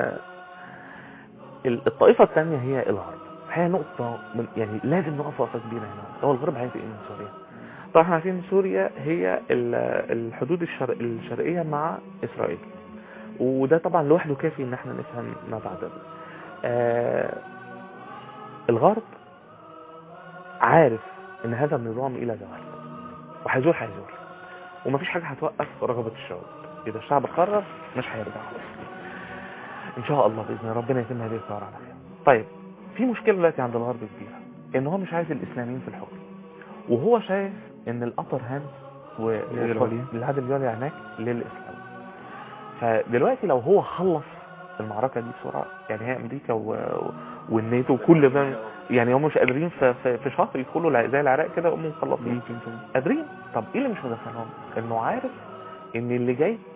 الطائفه الثانيه هي الغرب. هي نقطه من يعني لازم نقف وقفه كبيره هنا. هو الغرب عايز ايه من سوريا؟ طبعا احنا عارفين سوريا هي الحدود الشرق الشرقيه مع اسرائيل، وده طبعا لوحده كافي ان احنا نفهم ما بعده. آه الغرب عارف ان هذا النظام الى زوال وهيزول هيزول ومفيش حاجه هتوقف رغبه الشعوب. اذا الشعب قرر مش هيرجع ان شاء الله باذن الله، ربنا يتم هذه القرار على خير. طيب في مشكله دلوقتي عند الغرب كبيره ان هو مش عايز الاسلاميين في الحكم، وهو شايف ان الابر هاند والعدل الجولي هناك للاسلام. فدلوقتي لو هو خلص المعركه دي بسرعه يعني هي امريكا و... والناتو وكل ده يعني هم مش قادرين في في, في شهر يدخلوا زي العراق كده وهم مخلصين قادرين. طب ايه اللي مش مدخلهم؟ انه عارف ان اللي جاي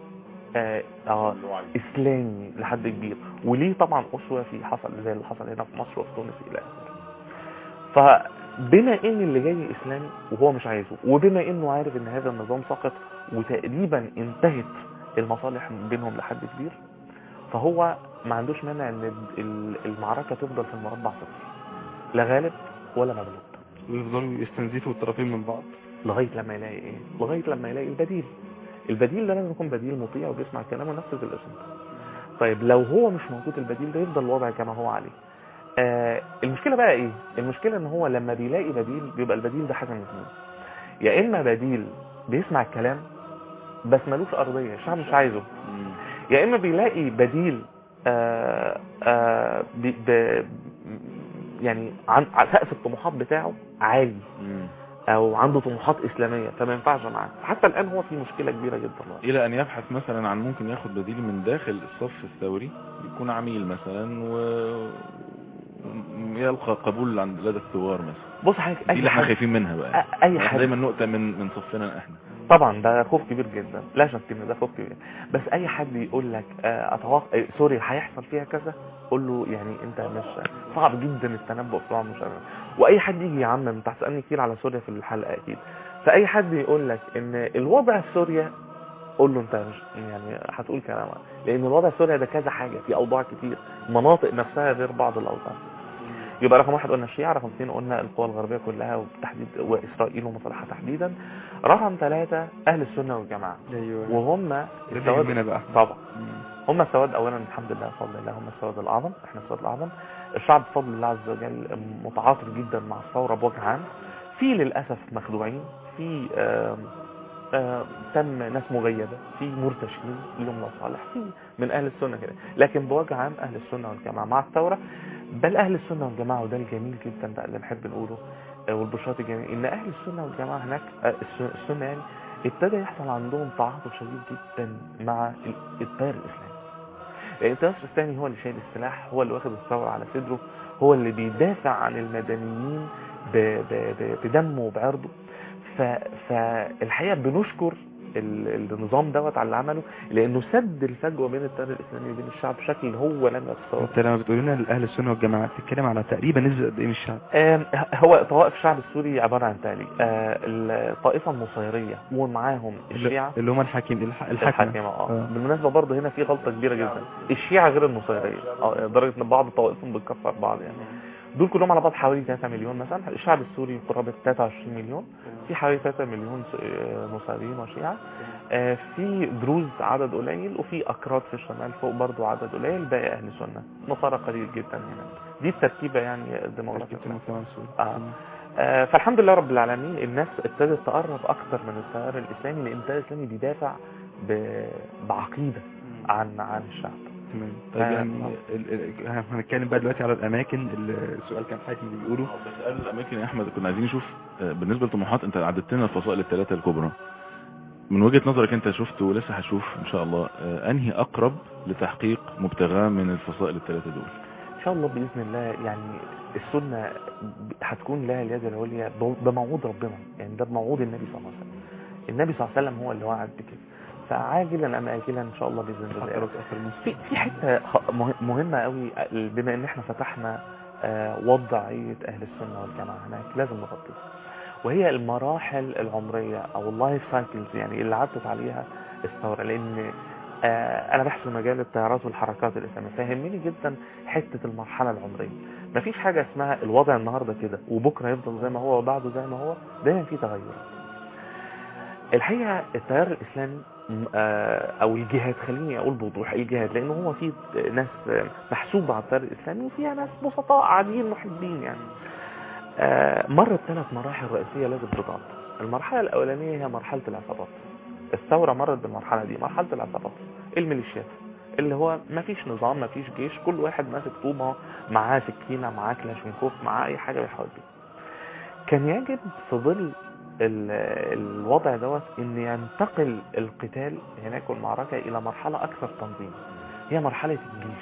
آه آه اسلامي لحد كبير، وليه طبعا اسوه في حصل زي اللي حصل هنا في مصر وفي تونس الى اخره. فبما ان اللي جاي اسلامي وهو مش عايزه، وبما انه عارف ان هذا النظام سقط وتقريبا انتهت المصالح بينهم لحد كبير، فهو ما عندوش مانع ان المعركه تفضل في المربع صفر، لا غالب ولا مغلوب، ويفضلوا يستنزفوا الطرفين من بعض لغايه لما يلاقي ايه، لغايه لما يلاقي البديل. البديل ده لازم يكون بديل مطيع وبيسمع الكلام ونفذ الاسم. طيب لو هو مش موجود البديل ده، يفضل الوضع كما هو عليه. آه المشكله بقى ايه؟ المشكله ان هو لما بيلاقي بديل بيبقى البديل ده حاجه من اثنين، يا اما بديل بيسمع الكلام بس ملوش ارضيه، الشعب مش عايزه، يا اما بيلاقي بديل آه آه بي ب يعني عن سقف الطموحات بتاعه عالي، او عنده طموحات اسلاميه فما ينفعش معاه. حتى الان هو في مشكله كبيره جدا، الى ان يبحث مثلا عن ممكن ياخد بديل من داخل الصف الثوري، يكون عميل مثلا و يلقى قبول عند لدى الثوار مثلا. بص حضرتك، دي اللي احنا خايفين منها بقى، اي حد دايما نقطه من من صفنا احنا. طبعا ده خوف كبير جدا، لا شك ان ده خوف كبير، بس اي حد يقول لك اتوقع سوري هيحصل فيها كذا، قول له يعني انت مش صعب جدا التنبؤ طبعا، مش أنا. واي حد يجي يعمم، انت هتسالني كتير على سوريا في الحلقه اكيد، فاي حد يقول لك ان الوضع في سوريا، قول له انت مش يعني هتقول كلام، لان الوضع في سوريا ده كذا حاجه، في اوضاع كتير، مناطق نفسها غير بعض الاوضاع. يبقى رقم واحد قلنا الشيعة، رقم اثنين قلنا القوى الغربية كلها وبالتحديد وإسرائيل ومصالحها تحديدا، رقم ثلاثة أهل السنة والجماعة. أيوة. وهم السواد بقى طبعا هم السواد أولا الحمد لله بفضل الله، هم السواد الأعظم، احنا السواد الأعظم. الشعب بفضل الله عز وجل متعاطف جدا مع الثورة بوجه عام، في للأسف مخدوعين، في آه آه تم ناس مغيبة، في مرتشين لهم مصالح، في من أهل السنة كده، لكن بوجه عام أهل السنة والجماعة مع الثورة. بل أهل السنة والجماعة، وده الجميل جدا بقى اللي نحب نقوله والبشرات الجميل، إن أهل السنة والجماعة هناك السنة يعني ابتدى يحصل عندهم تعاطف شديد جدا مع التيار الإسلامي، لأن التيار الإسلامي هو اللي شايل السلاح، هو اللي واخد الثورة على صدره، هو اللي بيدافع عن المدنيين بدمه وبعرضه. فالحقيقة بنشكر النظام دوت على اللي عمله، لانه سد الفجوه بين التيار الاسلامي وبين الشعب بشكل هو لم يتصور. انت لما بتقول لنا اهل السنه والجماعه بتتكلم على تقريبا نسبه قد ايه من الشعب؟ هو طوائف الشعب السوري عباره عن تالي، الطائفه النصيريه ومعاهم الشيعه اللي هم الحاكم الحاكمه الحاكمه اه, آه. بالمناسبه برضه هنا في غلطه كبيره جدا، الشيعه غير النصيريه، اه لدرجه ان بعض طوائفهم بتكفر بعض يعني. دول كلهم على بعض حوالي ثلاثة مليون مثلا، الشعب السوري قرابه ثلاثة وعشرين مليون، في حوالي ثلاثة مليون نصيريين وشيعه، في دروز عدد قليل، وفي اكراد في الشمال فوق برضو عدد قليل، باقي اهل سنه، نصارى قليل جدا هنا. دي التركيبه يعني الديموغرافيه آه. آه فالحمد لله رب العالمين، الناس ابتدت تقرب اكتر من التيار الاسلامي، لان التيار الاسلامي بيدافع بعقيده عن عن الشعب. تمام. طيب يعني هنتكلم بقى دلوقتي على الاماكن اللي السؤال كان حاتم بيقوله. بس قبل الاماكن يا احمد كنا عايزين نشوف بالنسبه للطموحات، انت عددت لنا الفصائل الثلاثه الكبرى، من وجهة نظرك انت شفت ولسه هتشوف ان شاء الله، انهي اقرب لتحقيق مبتغاه من الفصائل الثلاثه دول؟ ان شاء الله باذن الله. يعني السنه هتكون لها اليد العليا بموعود ربنا، يعني ده بموعود النبي صلى الله عليه وسلم. النبي صلى الله عليه وسلم هو اللي وعد بكده، فعاجلا ام اجلا ان شاء الله باذن الله. في في حته مهمه قوي، بما ان احنا فتحنا وضعيه اهل السنه والجماعه هناك لازم نغطيها، وهي المراحل العمرية او اللايف سايكلز يعني اللي عدت عليها الثورة. لان آه انا بحث في مجال التيارات والحركات الاسلامية، فهمني جدا حتة المرحلة العمرية. مفيش حاجة اسمها الوضع النهاردة كده وبكرة يفضل زي ما هو وبعده زي ما هو، دايما في تغير. الحقيقة التيار الاسلامي آه او الجهاد، خليني اقول بوضوح الجهاد، لانه هو في ناس محسوبة على التيار الاسلامي وفيها ناس بسطاء عاديين محبين يعني. آه مرت ثلاث مراحل رئيسية لازم تضاد. المرحلة الأولانية هي مرحلة العصابات. الثورة مرت بالمرحلة دي، مرحلة العصابات، الميليشيات، اللي هو ما فيش نظام، ما فيش جيش، كل واحد ماسك طوبة، معاه سكينة، معاه كلاشينكوف، معاه أي حاجة بيحاول بيها. كان يجب في ظل الوضع دوت ان ينتقل القتال هناك والمعركة إلى مرحلة أكثر تنظيم، هي مرحلة الجيش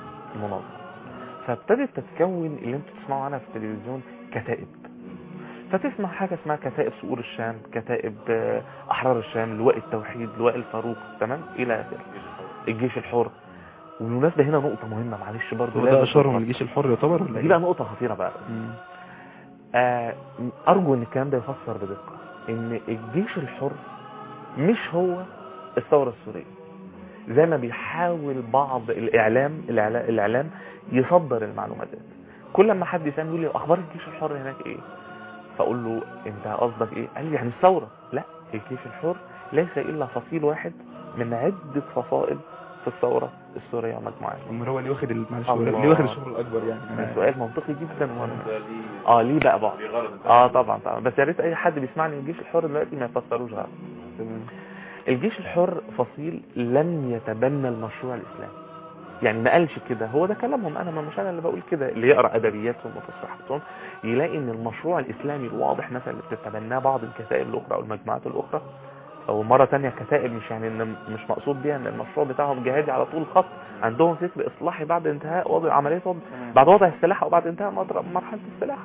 المنظم. فابتدت تتكون اللي انتوا تسمعوا عنها في التلفزيون كتائب. فتسمع حاجة اسمها كتائب صقور الشام، كتائب آه، احرار الشام، لواء التوحيد، لواء الفاروق، تمام الى اخره. الجيش الحر. وبالمناسبة هنا نقطة مهمة معلش برضو وده اشهرهم الجيش الحر يعتبر ولا دي بقى نقطة خطيرة بقى. آه ارجو ان الكلام ده يفسر بدقة، ان الجيش الحر مش هو الثورة السورية زي ما بيحاول بعض الاعلام الاعلام, الإعلام يصدر المعلومات دي. كل ما حد يسألني يقول لي اخبار الجيش الحر هناك ايه، فاقول له انت قصدك ايه؟ قال لي يعني الثورة. لا، الجيش الحر ليس الا فصيل واحد من عدة فصائل في الثورة السورية ومجموعات. امال هو اللي واخد المعلش الله. اللي واخد الشغل الاكبر يعني. ده سؤال منطقي جدا مهم. ده ليه اه ليه بقى بعض ليه غرض انت اه طبعا طبعا بس يا ريت اي حد بيسمعني الجيش الحر دلوقتي ما يفسروش غلط. الجيش الحر فصيل لم يتبنى المشروع الاسلامي، يعني ما قالش كده، هو ده كلامهم، انا ما مش انا اللي بقول كده. اللي يقرا ادبياتهم وتصريحاتهم يلاقي ان المشروع الاسلامي الواضح مثلا اللي بتتبناه بعض الكتائب الاخرى او المجموعات الاخرى، او مره ثانيه كتائب، مش يعني ان مش مقصود بيها ان المشروع بتاعهم جهادي على طول الخط، عندهم فكر اصلاحي بعد انتهاء وضع عمليه وضع بعد وضع السلاح او بعد انتهاء مرحله السلاح.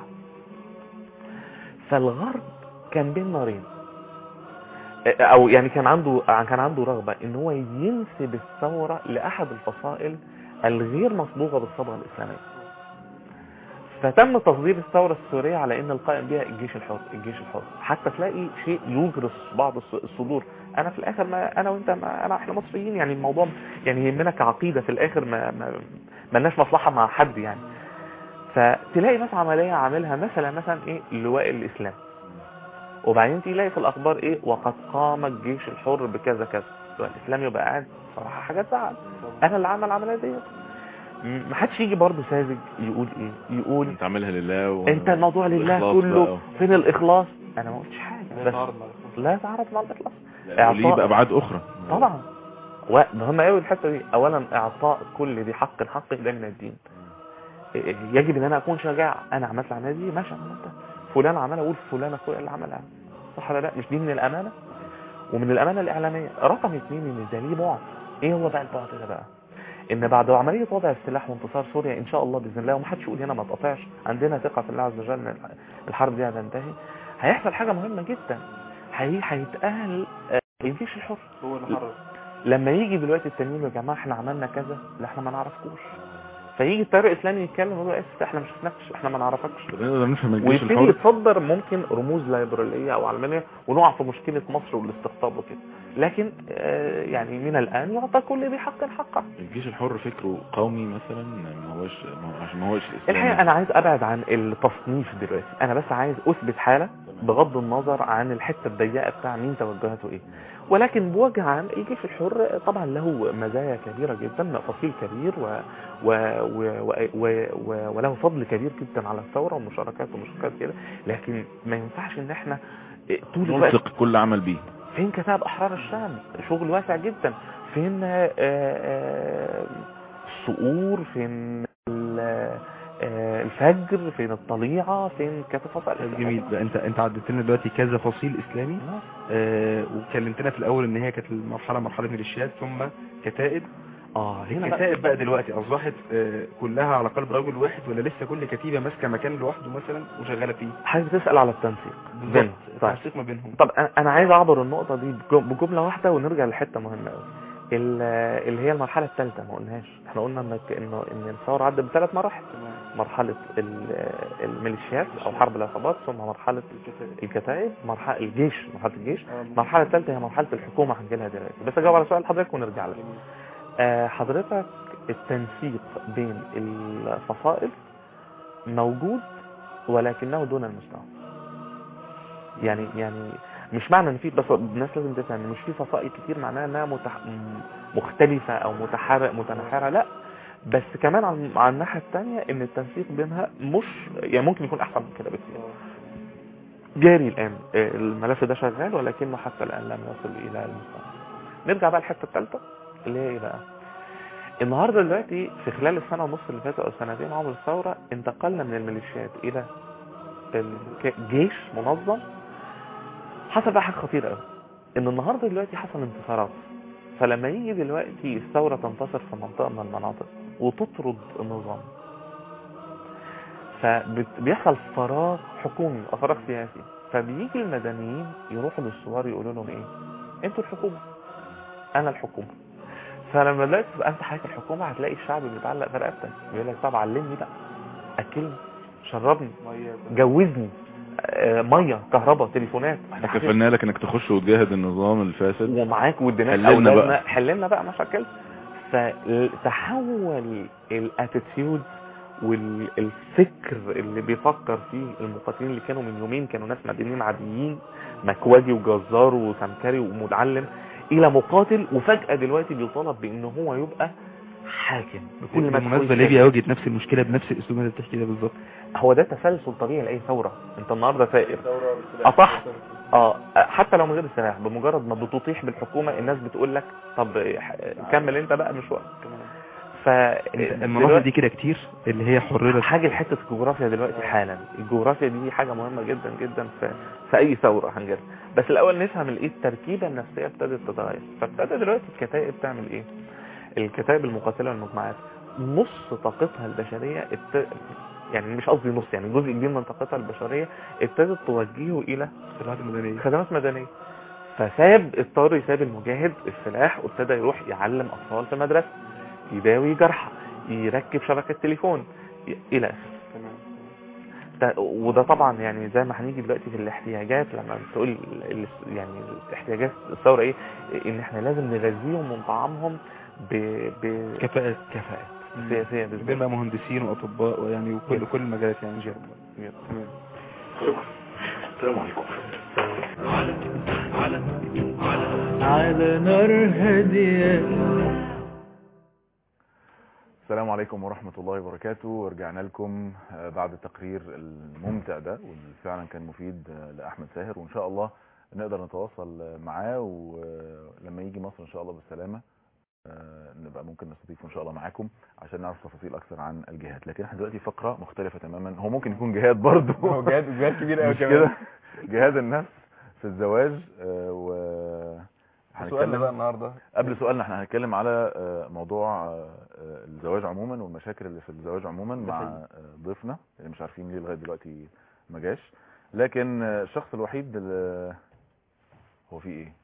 فالغرب كان بين نارين، او يعني كان عنده كان عنده رغبه ان هو ينسب الثوره لاحد الفصائل الغير مصبوغه بالصبغه الاسلاميه. فتم تصدير الثوره السوريه على ان القائم بها الجيش الحر الجيش الحر حتى تلاقي شيء يجرس بعض الصدور. انا في الاخر ما انا وانت ما انا احنا مصريين، يعني الموضوع يعني يهمنا كعقيده في الاخر، ما ما مالناش مصلحه مع حد يعني. فتلاقي ناس عمليه عاملها مثلا مثلا ايه اللواء الاسلامي، وبعدين تلاقي في الاخبار ايه وقد قام الجيش الحر بكذا كذا. الاسلامي يبقى قاعد صراحه حاجات زعل، انا اللي عمل العمليه دي. ما حدش يجي برضه ساذج يقول ايه، يقول انت عاملها لله و... انت الموضوع لله كله، فين الاخلاص؟ انا ما قلتش حاجه، بس لا تعرض مع الاخلاص، وليه بابعاد اخرى طبعا. ومهم قوي الحته دي، اولا اعطاء كل ذي حق حقه ده من الدين. يجب ان انا اكون شجاع، انا عملت العمليه دي ماشي، عملتها فلان عملها، اقول فلان اخويا اللي عملها، صح ولا لا؟ مش دي من الامانه ومن الامانه الاعلاميه. رقم اثنين ان ده ليه بعد. ايه هو بقى البعد ده بقى؟ ان بعد عمليه وضع السلاح وانتصار سوريا ان شاء الله باذن الله، ومحدش يقول هنا ما تقطعش، عندنا ثقه في الله عز وجل ان الحرب دي هتنتهي، هيحصل حاجه مهمه جدا، هي هيتاهل الجيش الحر هو اللي حرر. لما يجي دلوقتي التانيين يا جماعه احنا عملنا كذا، لا احنا ما نعرفكوش، فيجي التيار الاسلامي يتكلم ويقول اسف احنا مش شفناكش، احنا ما نعرفكش، نقدر نفهم الجيش ويبتدي الحر. يتصدر ممكن رموز ليبراليه او علمانيه، ونقع في مشكله مصر والاستقطاب وكده. لكن آه يعني من الان يعطى كل ذي حق حقه. الجيش الحر فكره قومي مثلا، ما هوش عشان ما هوش اسلامي. الحقيقه انا عايز ابعد عن التصنيف دلوقتي، انا بس عايز اثبت حاله بغض النظر عن الحته الضيقه بتاع مين توجهاته ايه، ولكن بوجه عام الجيش الحر طبعا له مزايا كبيره جدا، فصيل كبير و... و... و... و... و... وله فضل كبير جدا على الثوره ومشاركات ومشاركات كده، لكن ما ينفعش ان احنا طول الوقت نلصق كل عمل بيه. فين كتاب احرار الشام؟ شغل واسع جدا. فين الصقور؟ فين الفجر؟ فين الطليعه؟ فين كتاب فصائل؟ جميل. ده انت انت عدت لنا دلوقتي كذا فصيل اسلامي، آه وكلمتنا في الاول ان هي كانت المرحله مرحله ميليشيات ثم كتائب. اه هنا الكتائب بقى دلوقتي اصبحت آه كلها على قلب رجل واحد، ولا لسه كل كتيبه ماسكه مكان لوحده مثلا وشغاله فيه؟ عايز تسال على التنسيق بينهم، التنسيق ما بينهم. طب انا عايز اعبر النقطه دي بجمله واحده ونرجع لحته مهمه قوي، اللي هي المرحله الثالثه ما قلناش. احنا قلنا انك انه ان الثوره عدت بثلاث مراحل، مرحله الميليشيات او حرب العصابات، ثم مرحله الكتائب، مرحله الجيش مرحله الجيش المرحله الثالثه هي مرحله الحكومه، هنجي لها دلوقتي، بس اجاوب على سؤال حضرتك ونرجع لك. آه حضرتك التنسيق بين الفصائل موجود ولكنه دون المستوى، يعني يعني مش معنى ان في، بس الناس لازم تفهم مش في فصائل كتير معناها انها متح... مختلفه او متحرك متناحره، لا، بس كمان على, على الناحيه الثانيه ان التنسيق بينها مش يعني ممكن يكون احسن من كده بكتير. جاري الان الملف ده شغال ولكنه حتى الان لم يصل الى المستوى. نرجع بقى الحته الثالثه اللي هي ايه بقى؟ النهارده دلوقتي في خلال السنه ونص اللي فاتوا او السنتين عمر الثوره انتقلنا من الميليشيات الى الجيش منظم. حصل بقى حاجه خطيره قوي، ان النهارده دلوقتي حصل انتصارات، فلما يجي دلوقتي الثوره تنتصر في منطقه من المناطق وتطرد النظام، فبيحصل فراغ حكومي او فراغ سياسي، فبيجي المدنيين يروحوا للثوار يقولوا لهم ايه؟ انتوا الحكومه، انا الحكومه. فلما دلوقتي تبقى انت حاجه الحكومه هتلاقي الشعب بيتعلق في رقبتك، بيقول لك طب علمني بقى، اكلني، شربني، جوزني، آه، ميه، كهرباء، تليفونات. احنا كفلنا لك انك تخش وتجاهد النظام الفاسد ومعاك والدنيا حللنا بقى حللنا بقى مشاكل. فتحول الاتيتيود والفكر اللي بيفكر فيه المقاتلين اللي كانوا من يومين كانوا ناس مدنيين عاديين، مكواجي وجزار وسمكري ومتعلم، الى مقاتل، وفجأة دلوقتي بيطالب بان هو يبقى حاكم. بكل ما بالمناسبه ليبيا واجهت نفس المشكله بنفس الاسلوب اللي بتحكي ده بالظبط. هو ده تسلسل طبيعي لاي ثوره. انت النهارده ثائر اصح اه حتى لو من غير السلاح، بمجرد ما بتطيح بالحكومه الناس بتقول لك طب كمل انت بقى مشوارك. فالمناطق دي كده كتير اللي هي حررت حاجه لحته الجغرافيا دلوقتي حالا. الجغرافيا دي حاجه مهمه جدا جدا في في اي ثوره هنجرب. بس الاول نفهم الايه التركيبه النفسيه ابتدت تتغير. فابتدى دلوقتي الكتائب تعمل ايه؟ الكتائب المقاتله والمجموعات نص طاقتها البشريه ابت... يعني مش قصدي نص، يعني جزء كبير من طاقتها البشريه ابتدت توجهه الى خدمات مدنيه خدمات مدنيه. فساب اضطر يساب المجاهد السلاح وابتدى يروح يعلم اطفال في مدرسه، يداوي جرحى، يركب شبكه تليفون الى اخره. وده طبعا يعني زي ما هنيجي دلوقتي في الاحتياجات، لما بتقول يعني الاحتياجات الثوره ايه، ان احنا لازم نغذيهم ونطعمهم ب ب كفاءات كفاءات سياسيه بالذات بقى مهندسين واطباء ويعني وكل كل المجالات يعني. تمام. شكرا. السلام عليكم. على على على على نار هاديه. السلام عليكم ورحمة الله وبركاته. ورجعنا لكم بعد التقرير الممتع ده واللي فعلا كان مفيد لأحمد ساهر، وإن شاء الله نقدر نتواصل معاه، ولما يجي مصر إن شاء الله بالسلامة نبقى ممكن نستضيفه إن شاء الله معاكم عشان نعرف تفاصيل أكثر عن الجهاد. لكن احنا دلوقتي فقرة مختلفة تماما، هو ممكن يكون جهاد برضه هو جهاد جهاد كبير قوي كده، جهاد النفس في الزواج. و سؤالنا بقى النهارده قبل سؤالنا احنا هنتكلم على موضوع الزواج عموما والمشاكل اللي في الزواج عموما مع ضيفنا اللي مش عارفين ليه لغايه دلوقتي ما جاش. لكن الشخص الوحيد اللي هو فيه ايه؟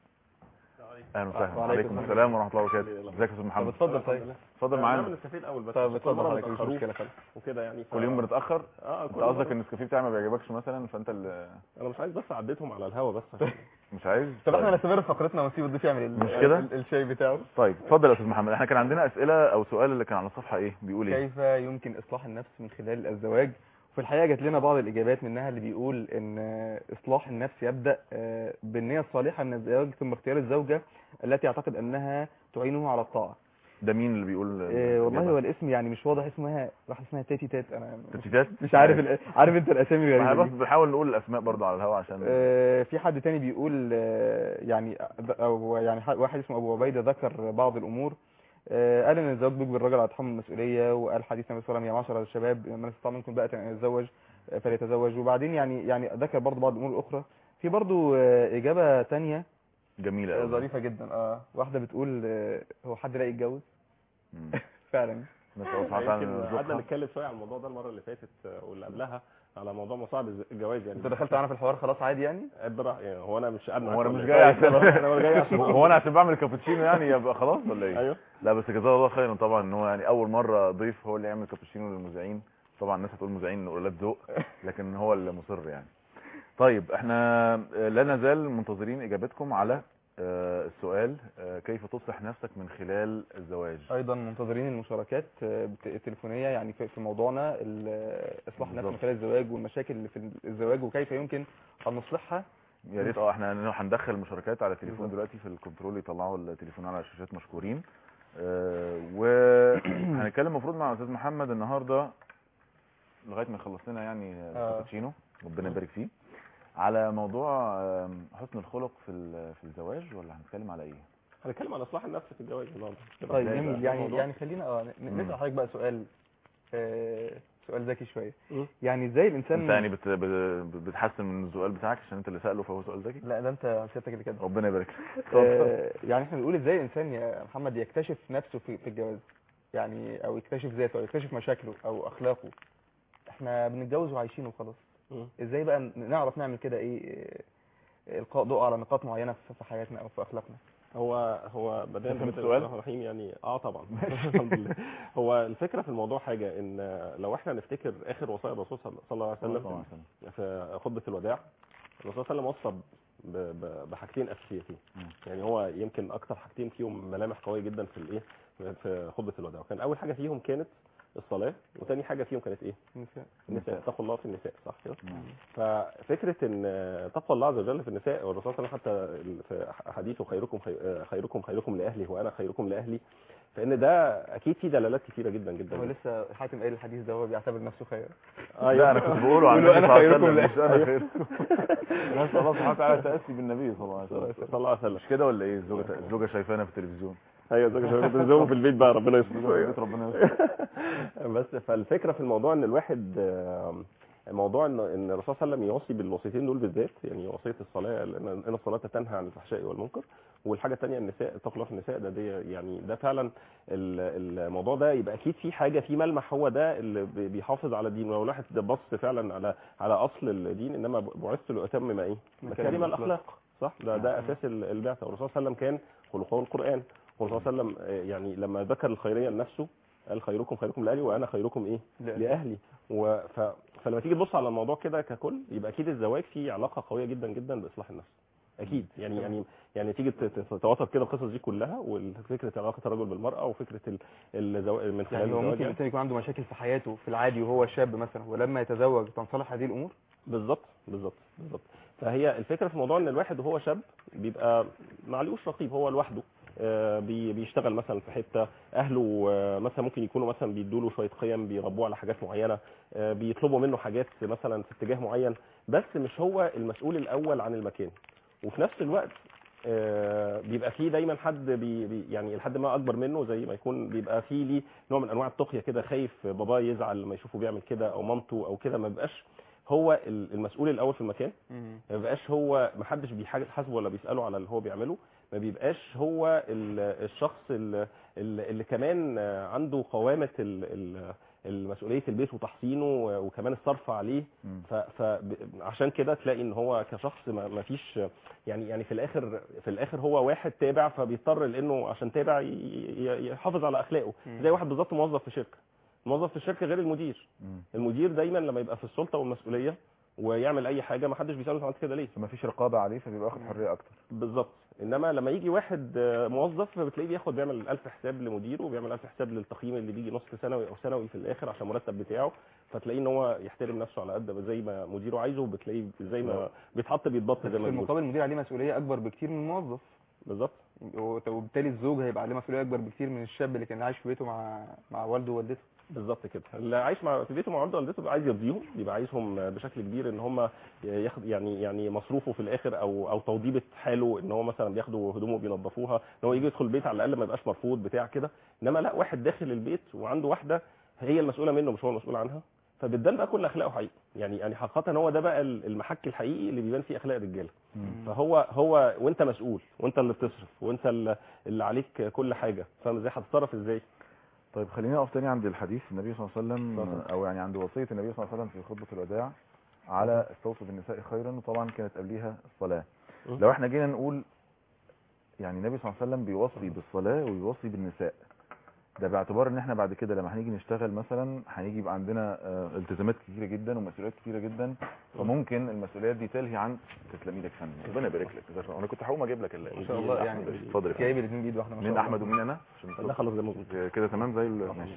اهلا وسهلا. وعليكم السلام ورحمه الله وبركاته. ازيك يا استاذ محمد؟ اتفضل. طيب اتفضل معانا. نستفيد اول بس. طب اتفضل مفيش مشكله خالص وكده يعني ف... كل يوم بنتاخر. اه انت قصدك ان النسكافيه بتاعي ما بيعجبكش مثلا فانت اللي انا مش عايز بس اعديتهم على الهوا بس عشان مش عايز. طب احنا نستمر في فقرتنا ونسيب الضيف يعمل مش كده الشاي بتاعه. طيب اتفضل يا استاذ محمد. احنا كان عندنا اسئله او سؤال اللي كان على الصفحه ايه بيقول ايه؟ كيف يمكن اصلاح النفس من خلال الزواج؟ وفي الحقيقه جات لنا بعض الاجابات منها اللي بيقول ان اصلاح النفس يبدا بالنيه الصالحه من الزواج ثم اختيار الزوجه التي يعتقد انها تعينه على الطاعه. ده مين اللي بيقول؟ إيه والله هو الاسم يعني مش واضح. اسمها راح اسمها تاتي تات. انا تاتي تات مش عارف ال... عارف انت الاسامي الغريبه بس بنحاول نقول الاسماء برضه على الهواء عشان آه في حد تاني بيقول آه يعني او يعني واحد اسمه ابو عبيده ذكر بعض الامور. آه قال ان الزواج بيجبر الراجل على تحمل المسؤوليه، وقال حديث النبي صلى الله عليه وسلم يا معشر الشباب من استطاع منكم بقى ان يتزوج فليتزوج. وبعدين يعني يعني ذكر برضه بعض الامور الاخرى. في برضه آه اجابه تانية جميله قوي ظريفه جدا. اه واحده بتقول آه هو حد لاقي يتجوز فعلا. قعدنا نتكلم شويه على الموضوع ده المره اللي فاتت واللي قبلها على موضوع مصاعب الجواز. يعني انت دخلت معانا في الحوار خلاص عادي يعني؟ يعني هو انا مش قادر هو انا مش جاي عشان انا جاي عشان هو انا عشان بعمل كابتشينو يعني يبقى خلاص ولا ايه؟ ايوه. لا بس جزاه الله خيرا طبعا ان هو يعني اول مره ضيف هو اللي يعمل كابتشينو للمذيعين. طبعا الناس هتقول مذيعين قلات ذوق لكن هو اللي مصر يعني. طيب احنا لا نزال منتظرين اجابتكم على السؤال كيف تصلح نفسك من خلال الزواج. ايضا منتظرين المشاركات التليفونيه يعني في موضوعنا اصلاح النفس من خلال الزواج والمشاكل اللي في الزواج وكيف يمكن ان نصلحها. يا ريت اه احنا هندخل المشاركات على التليفون دلوقتي في الكنترول يطلعوا التليفون على الشاشات مشكورين. اه وهنتكلم المفروض مع استاذ محمد النهارده لغايه ما يخلص لنا يعني الكابتشينو ربنا يبارك فيه على موضوع حسن الخلق في في الزواج، ولا هنتكلم على ايه؟ هنتكلم عن اصلاح النفس في الزواج النهارده. طيب جميل. يعني يعني خلينا اه نسال حضرتك بقى سؤال آه سؤال ذكي شويه. يعني ازاي الانسان انت يعني بت بتحسن من السؤال بتاعك عشان انت اللي ساله فهو سؤال ذكي؟ لا ده انت سيادتك اللي كده. ربنا يبارك لك. آه يعني احنا بنقول ازاي الانسان يا محمد يكتشف نفسه في, في الجواز يعني، او يكتشف ذاته او يكتشف مشاكله او اخلاقه احنا بنتجوز وعايشين وخلاص. مم. ازاي بقى نعرف نعمل كده ايه آه، القاء ضوء على نقاط معينه في في حياتنا او في اخلاقنا؟ هو هو بدأنا فهمت بسم السؤال؟ الله الرحمن الرحيم يعني اه طبعا الحمد لله. هو الفكره في الموضوع حاجه ان لو احنا نفتكر اخر وصايا الرسول صلى الله عليه صلى الله وسلم عليه وسلم. في خطبه الوداع، الرسول صلى الله عليه وسلم وصى ب- ب- بحاجتين اساسيتين. مم. يعني هو يمكن اكتر حاجتين فيهم ملامح قويه جدا في الايه في خطبه الوداع. كان اول حاجه فيهم كانت الصلاه، وتاني حاجه فيهم كانت ايه؟ النساء. النساء. اتقوا الله في النساء، صح كده؟ نعم. ففكره ان تقوى الله عز وجل في النساء، والرسول صلى الله عليه وسلم حتى في حديثه خيركم خي- خيركم خيركم لاهله وانا خيركم لاهلي، فان ده اكيد فيه دلالات كثيره جدا جدا. هو لسه حاتم قايل الحديث ده، هو بيعتبر نفسه خير. لا انا كنت بقوله عن قولوا النبي أنا صلى الله عليه خيركم وسلم، مش انا خيركم. نسال الله سبحانه وتعالى التاسي بالنبي صلى الله عليه وسلم. صلى الله عليه وسلم. مش كده ولا ايه؟ الزوجه الزوجه شايفانا في التلفزيون. ايوه زي ما بتزوجوا في البيت بقى، ربنا الزوجة في البيت يستر. ربنا يستر. بس فالفكره في الموضوع ان الواحد آه، موضوع ان ان الرسول صلى الله عليه وسلم يوصي بالوصيتين دول بالذات، يعني وصيه الصلاه، لان ان الصلاه تنهى عن الفحشاء والمنكر، والحاجه الثانيه النساء، اتقوا الله في النساء. ده دي يعني ده فعلا ال- الموضوع ده يبقى اكيد في حاجه في ملمح، هو ده اللي بي- بيحافظ على الدين. ولو الواحد ده بص فعلا على على اصل الدين، انما بعثت لاتمم ايه؟ مكارم الاخلاق، صح؟ ده ده اساس ال- البعثه. والرسول صلى الله عليه وسلم كان خلقه القران. والرسول صلى الله عليه وسلم آه، يعني لما ذكر الخيريه لنفسه قال خيركم خيركم لاهلي وانا خيركم ايه؟ لأهلي. لاهلي. وف... فلما تيجي تبص على الموضوع كده ككل، يبقى اكيد الزواج فيه علاقه قويه جدا جدا باصلاح النفس. اكيد يعني يعني يعني تيجي تت- تتواتر كده القصص دي كلها، وفكره علاقه الرجل بالمراه، وفكره ال- الزواج من خلال يعني هو الزواج ممكن يعني. الانسان يكون عنده مشاكل في حياته في العادي وهو شاب مثلا، ولما يتزوج تنصلح هذه الامور. بالظبط بالظبط بالظبط. فهي الفكره في موضوع ان الواحد وهو شاب بيبقى معلوش رقيب، هو لوحده آه، بي- بيشتغل مثلا في حته، اهله آه، مثلا ممكن يكونوا مثلا بيدوا له شويه قيم، بيربوه على حاجات معينه، آه، بيطلبوا منه حاجات مثلا في اتجاه معين، بس مش هو المسؤول الاول عن المكان. وفي نفس الوقت آه، بيبقى فيه دايما حد بي بي- يعني لحد ما اكبر منه، زي ما يكون بيبقى فيه ليه نوع من انواع التقيه كده، خايف باباه يزعل لما يشوفه بيعمل كده او مامته او كده، ما بيبقاش هو ال- المسؤول الاول في المكان. ما بيبقاش هو، ما حدش بيحاسبه ولا بيساله على اللي هو بيعمله. ما بيبقاش هو ال- الشخص اللي, اللي كمان عنده قوامه ال- ال- المسؤوليه البيت وتحصينه وكمان الصرف عليه. مم. فعشان كده تلاقي ان هو كشخص ما ما فيش يعني يعني في الاخر في الاخر هو واحد تابع، فبيضطر لانه عشان تابع ي- ي- يحافظ على اخلاقه. مم. زي واحد بالظبط موظف في شركه، الموظف في الشركه غير المدير. مم. المدير دايما لما يبقى في السلطه والمسؤوليه ويعمل اي حاجه، ما حدش بيساله انت عملت كده ليه. فما فيش رقابه عليه فبيبقى واخد حريه اكتر. بالظبط. انما لما يجي واحد آه، موظف، بتلاقيه بياخد بيعمل ألف حساب لمديره، وبيعمل ألف حساب للتقييم اللي بيجي نص سنوي او سنوي في الاخر عشان المرتب بتاعه. فتلاقيه ان هو يحترم نفسه على قد زي ما مديره عايزه، وبتلاقيه زي ما بيتحط بيتبط بس زي في ما بيقول. المقابل المدير عليه مسؤوليه اكبر بكتير من الموظف، بالظبط وبالتالي الزوج هيبقى عليه مسؤوليه اكبر بكتير من الشاب اللي كان عايش في بيته مع مع والده ووالدته. بالظبط كده. اللي عايش مع في بيته مع والده ووالدته بيبقى عايز يرضيهم، بيبقى عايزهم بشكل كبير ان هم ياخد يعني يعني مصروفه في الاخر، او او توضيبه حاله، ان هو مثلا بياخدوا هدومه بينظفوها، ان هو يجي يدخل البيت على الاقل ما يبقاش مرفوض بتاع كده. انما لا، واحد داخل البيت وعنده واحده هي المسؤوله منه مش هو المسؤول عنها، فبتبان بقى كل اخلاقه حقيقي. يعني يعني حقيقه هو ده بقى المحك الحقيقي اللي بيبان فيه اخلاق الرجاله. فهو هو وانت مسؤول، وانت اللي بتصرف، وانت اللي اللي عليك كل حاجه، فاهم ازاي؟ هتتصرف ازاي؟ طيب خلينا نقف تاني عند الحديث النبي صلى الله عليه وسلم، اتفضل. او يعني عند وصيه النبي صلى الله عليه وسلم في خطبه الوداع على استوصوا بالنساء خيرا، وطبعا كانت قبليها الصلاه. م. لو احنا جينا نقول يعني النبي صلى الله عليه وسلم بيوصي بالصلاه ويوصي بالنساء، ده باعتبار ان احنا بعد كده لما هنيجي نشتغل مثلا هنيجي يبقى عندنا آه، التزامات كتيره جدا ومسؤوليات كتيره جدا، فممكن المسؤوليات دي تلهي عن. تسلم ايدك يا فندم، ربنا يبارك لك. جزاك الله. انا كنت هقوم اجيب لك ال- ما شاء الله يعني اتفضل يا فندم. جايب الاثنين بايد واحده ما شاء مين الله. احمد ومين انا عشان ده خلاص ده موجود. كده تمام زي ال- ماشي.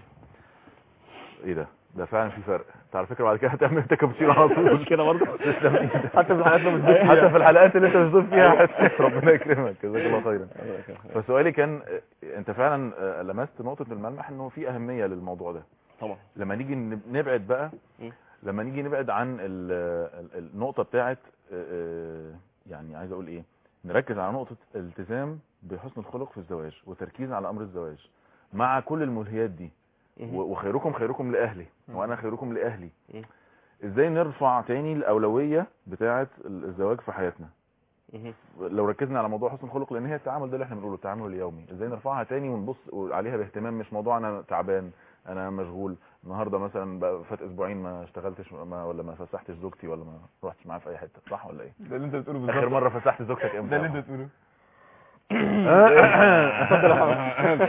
ايه ده ده فعلا في فرق. انت على فكره بعد كده هتعمل انت كابتشينو على طول. مش كده برضه؟ تسلم ايدك. حتى في الحلقات اللي بتضيف حتى فيها. في الحلقات اللي انت بتضيف فيها هت- ربنا يكرمك. جزاك الله خيرا. فسؤالي كان آه، انت فعلا آه، لمست نقطه الملمح انه في اهميه للموضوع ده. طبعا. لما نيجي نب- نبعد بقى م. لما نيجي نبعد عن ال- ال- النقطه بتاعه آه، آه، يعني عايز اقول ايه، نركز على نقطه الالتزام بحسن الخلق في الزواج وتركيز على امر الزواج مع كل الملهيات دي، و- وخيركم خيركم لاهلي وانا خيركم لاهلي. م. ازاي نرفع تاني الاولويه بتاعه الزواج في حياتنا؟ مهم. لو ركزنا على موضوع حسن الخلق، لان هي التعامل ده اللي احنا بنقوله التعامل اليومي، ازاي نرفعها تاني ونبص عليها باهتمام، مش موضوع انا تعبان انا مشغول النهارده مثلا بقى فات اسبوعين ما اشتغلتش ما ولا ما فسحتش زوجتي ولا ما رحتش معاها في اي حته، صح ولا ايه؟ ده اللي انت بتقوله بالظبط. اخر مره فسحت زوجتك امتى؟ ده اللي انت بتقوله. اتفضل يا محمد.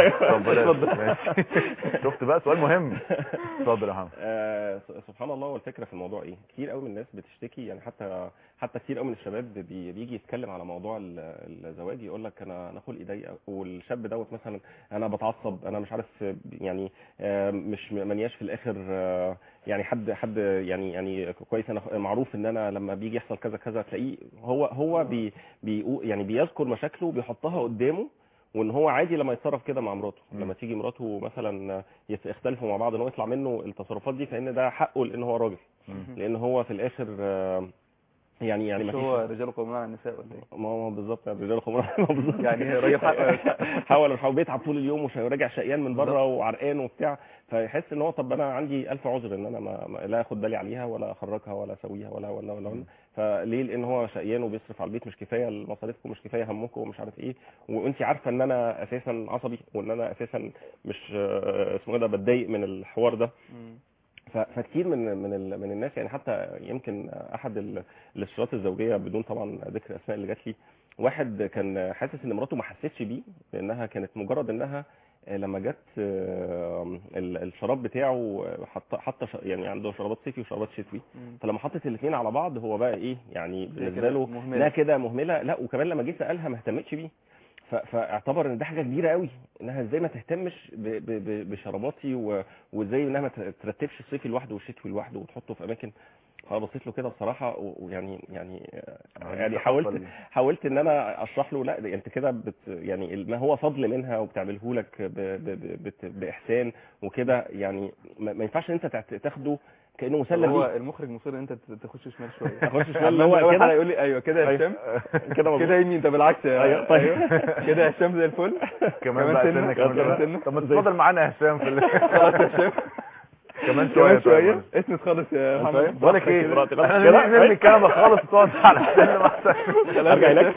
اتفضل ماشي. شفت بقى سؤال مهم. اتفضل يا محمد. آه سبحان الله. والفكره في الموضوع ايه، كتير قوي من الناس بتشتكي، يعني حتى حتى كتير قوي من الشباب بي بيجي يتكلم على موضوع الزواج، يقول لك انا انا خلقي ضيق، والشاب دوت مثلا انا بتعصب، انا مش عارف يعني آه مش منياش في الاخر آه يعني حد حد يعني يعني كويس، انا معروف ان انا لما بيجي يحصل كذا كذا تلاقيه هو هو بي بي يعني بيذكر مشاكله وبيحطها قدامه، وان هو عادي لما يتصرف كده مع مراته. مم. لما تيجي مراته مثلا يختلفوا مع بعض ان هو يطلع منه التصرفات دي، فان ده حقه لان هو راجل، مم. لان هو في الاخر آه، يعني يعني مش ما هو رجال قوامون على النساء ولا ايه؟ ما هو بالظبط يعني رجال قوامون. يعني راجل حق- حاول حاول بيتعب طول اليوم وراجع شقيان من بره بالظبط. وعرقان وبتاع، فيحس ان هو طب انا عندي الف عذر ان انا ما ما- لا اخد بالي عليها ولا اخرجها ولا اسويها ولا ولا ولا, ولا. فليه؟ لان هو شقيان وبيصرف على البيت، مش كفايه مصاريفكم، مش كفايه همكم ومش عارف ايه، وانت عارفه ان انا اساسا عصبي وان انا اساسا مش آه، اسمه ايه ده بتضايق من الحوار ده. مم. ف- فكتير من من ال- من الناس، يعني حتى يمكن احد ال- الاستشارات الزوجيه بدون طبعا ذكر اسماء اللي جات لي، واحد كان حاسس ان مراته ما حسيتش بيه، لانها كانت مجرد انها لما جت آه، ال- الشراب بتاعه حط حط ش- يعني عنده شرابات صيفي وشرابات شتوي، مم. فلما حطت الاثنين على بعض هو بقى ايه يعني بالنسبه كده له مهملة. لا كده مهمله، لا وكمان لما جه سالها ما اهتمتش بيه، ف- فاعتبر ان ده حاجه كبيره قوي، انها ازاي ما تهتمش ب- ب- ب- بشراباتي و- وازاي انها ما ترتبش الصيفي لوحده والشتوي لوحده وتحطه في اماكن. فانا بصيت له كده بصراحه و- ويعني يعني يعني حاولت حاولت ان انا اشرح له لا ده انت كده بت يعني ما هو فضل منها وبتعمله لك ب- ب- بت- باحسان وكده، يعني ما ما ينفعش ان انت تعت- تاخده كانه مسلم هو بيه. المخرج مصر ان انت تخش شمال شويه. اخش شمال اللي اللي هو هو كده يقول لي ايوه كده يا هشام، كده مظبوط. كده يمين، طب بالعكس يا- أيوة، طيب. ايوه كده يا هشام زي الفل. كمان بقى سنة، سنه كمان كمان سنه. سنة. طب ما تتفضل معانا يا هشام في ال- خلاص يا هشام كمان شويه. كمان شويه طيب اسند خالص يا محمد. بقول لك ايه، دلوقتي خلاص احنا كده. نرمي الكلام ده خالص وتقعد على السلم احسن. ارجع هناك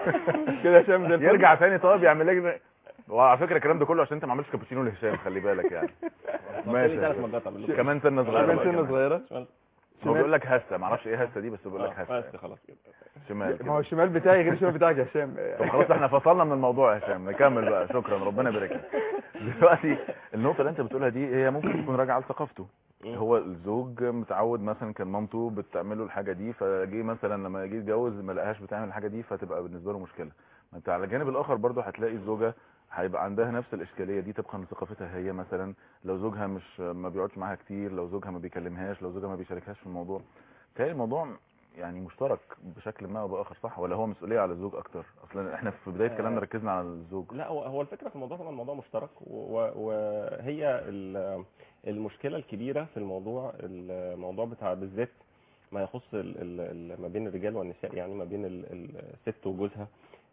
كده هشام زي الفل. يرجع تاني طيب يعمل لك. وعلى فكره الكلام ده كله عشان انت ما عملتش كابتشينو لهشام، خلي بالك يعني. ماشي. ثلاث مجات عملوا كمان سنه صغيره كمان بقى سنه كمان. صغيره. هو بيقول لك هسه، ما اعرفش ايه هسه دي، بس بيقول لك هسه بس خلاص كده. شمال ما هو كده. الشمال بتاعي غير الشمال بتاعك يا هشام. طب خلاص احنا فصلنا من الموضوع يا هشام، نكمل بقى. شكرا، ربنا يبارك لك. دلوقتي النقطه اللي انت بتقولها دي هي ممكن تكون راجعه لثقافته. هو الزوج متعود مثلا كان مامته بتعمل له الحاجه دي، فجي مثلا لما يجي يتجوز ما لقاهاش بتعمل الحاجه دي، فتبقى بالنسبه له مشكله. ما انت على الجانب الاخر برضه هتلاقي الزوجه هيبقى عندها نفس الاشكاليه دي طبقا لثقافتها هي. مثلا لو زوجها مش ما بيقعدش معاها كتير، لو زوجها ما بيكلمهاش، لو زوجها ما بيشاركهاش في الموضوع، تلاقي الموضوع يعني مشترك بشكل ما او باخر، صح ولا هو مسؤوليه على الزوج اكتر؟ اصلا احنا في بدايه كلامنا ركزنا على الزوج. لا هو هو الفكره في الموضوع طبعا الموضوع مشترك، و- وهي ال- المشكله الكبيره في الموضوع الموضوع بتاع بالذات ما يخص ال- ال- ال- ما بين الرجال والنساء، يعني ما بين ال- ال- الست وجوزها.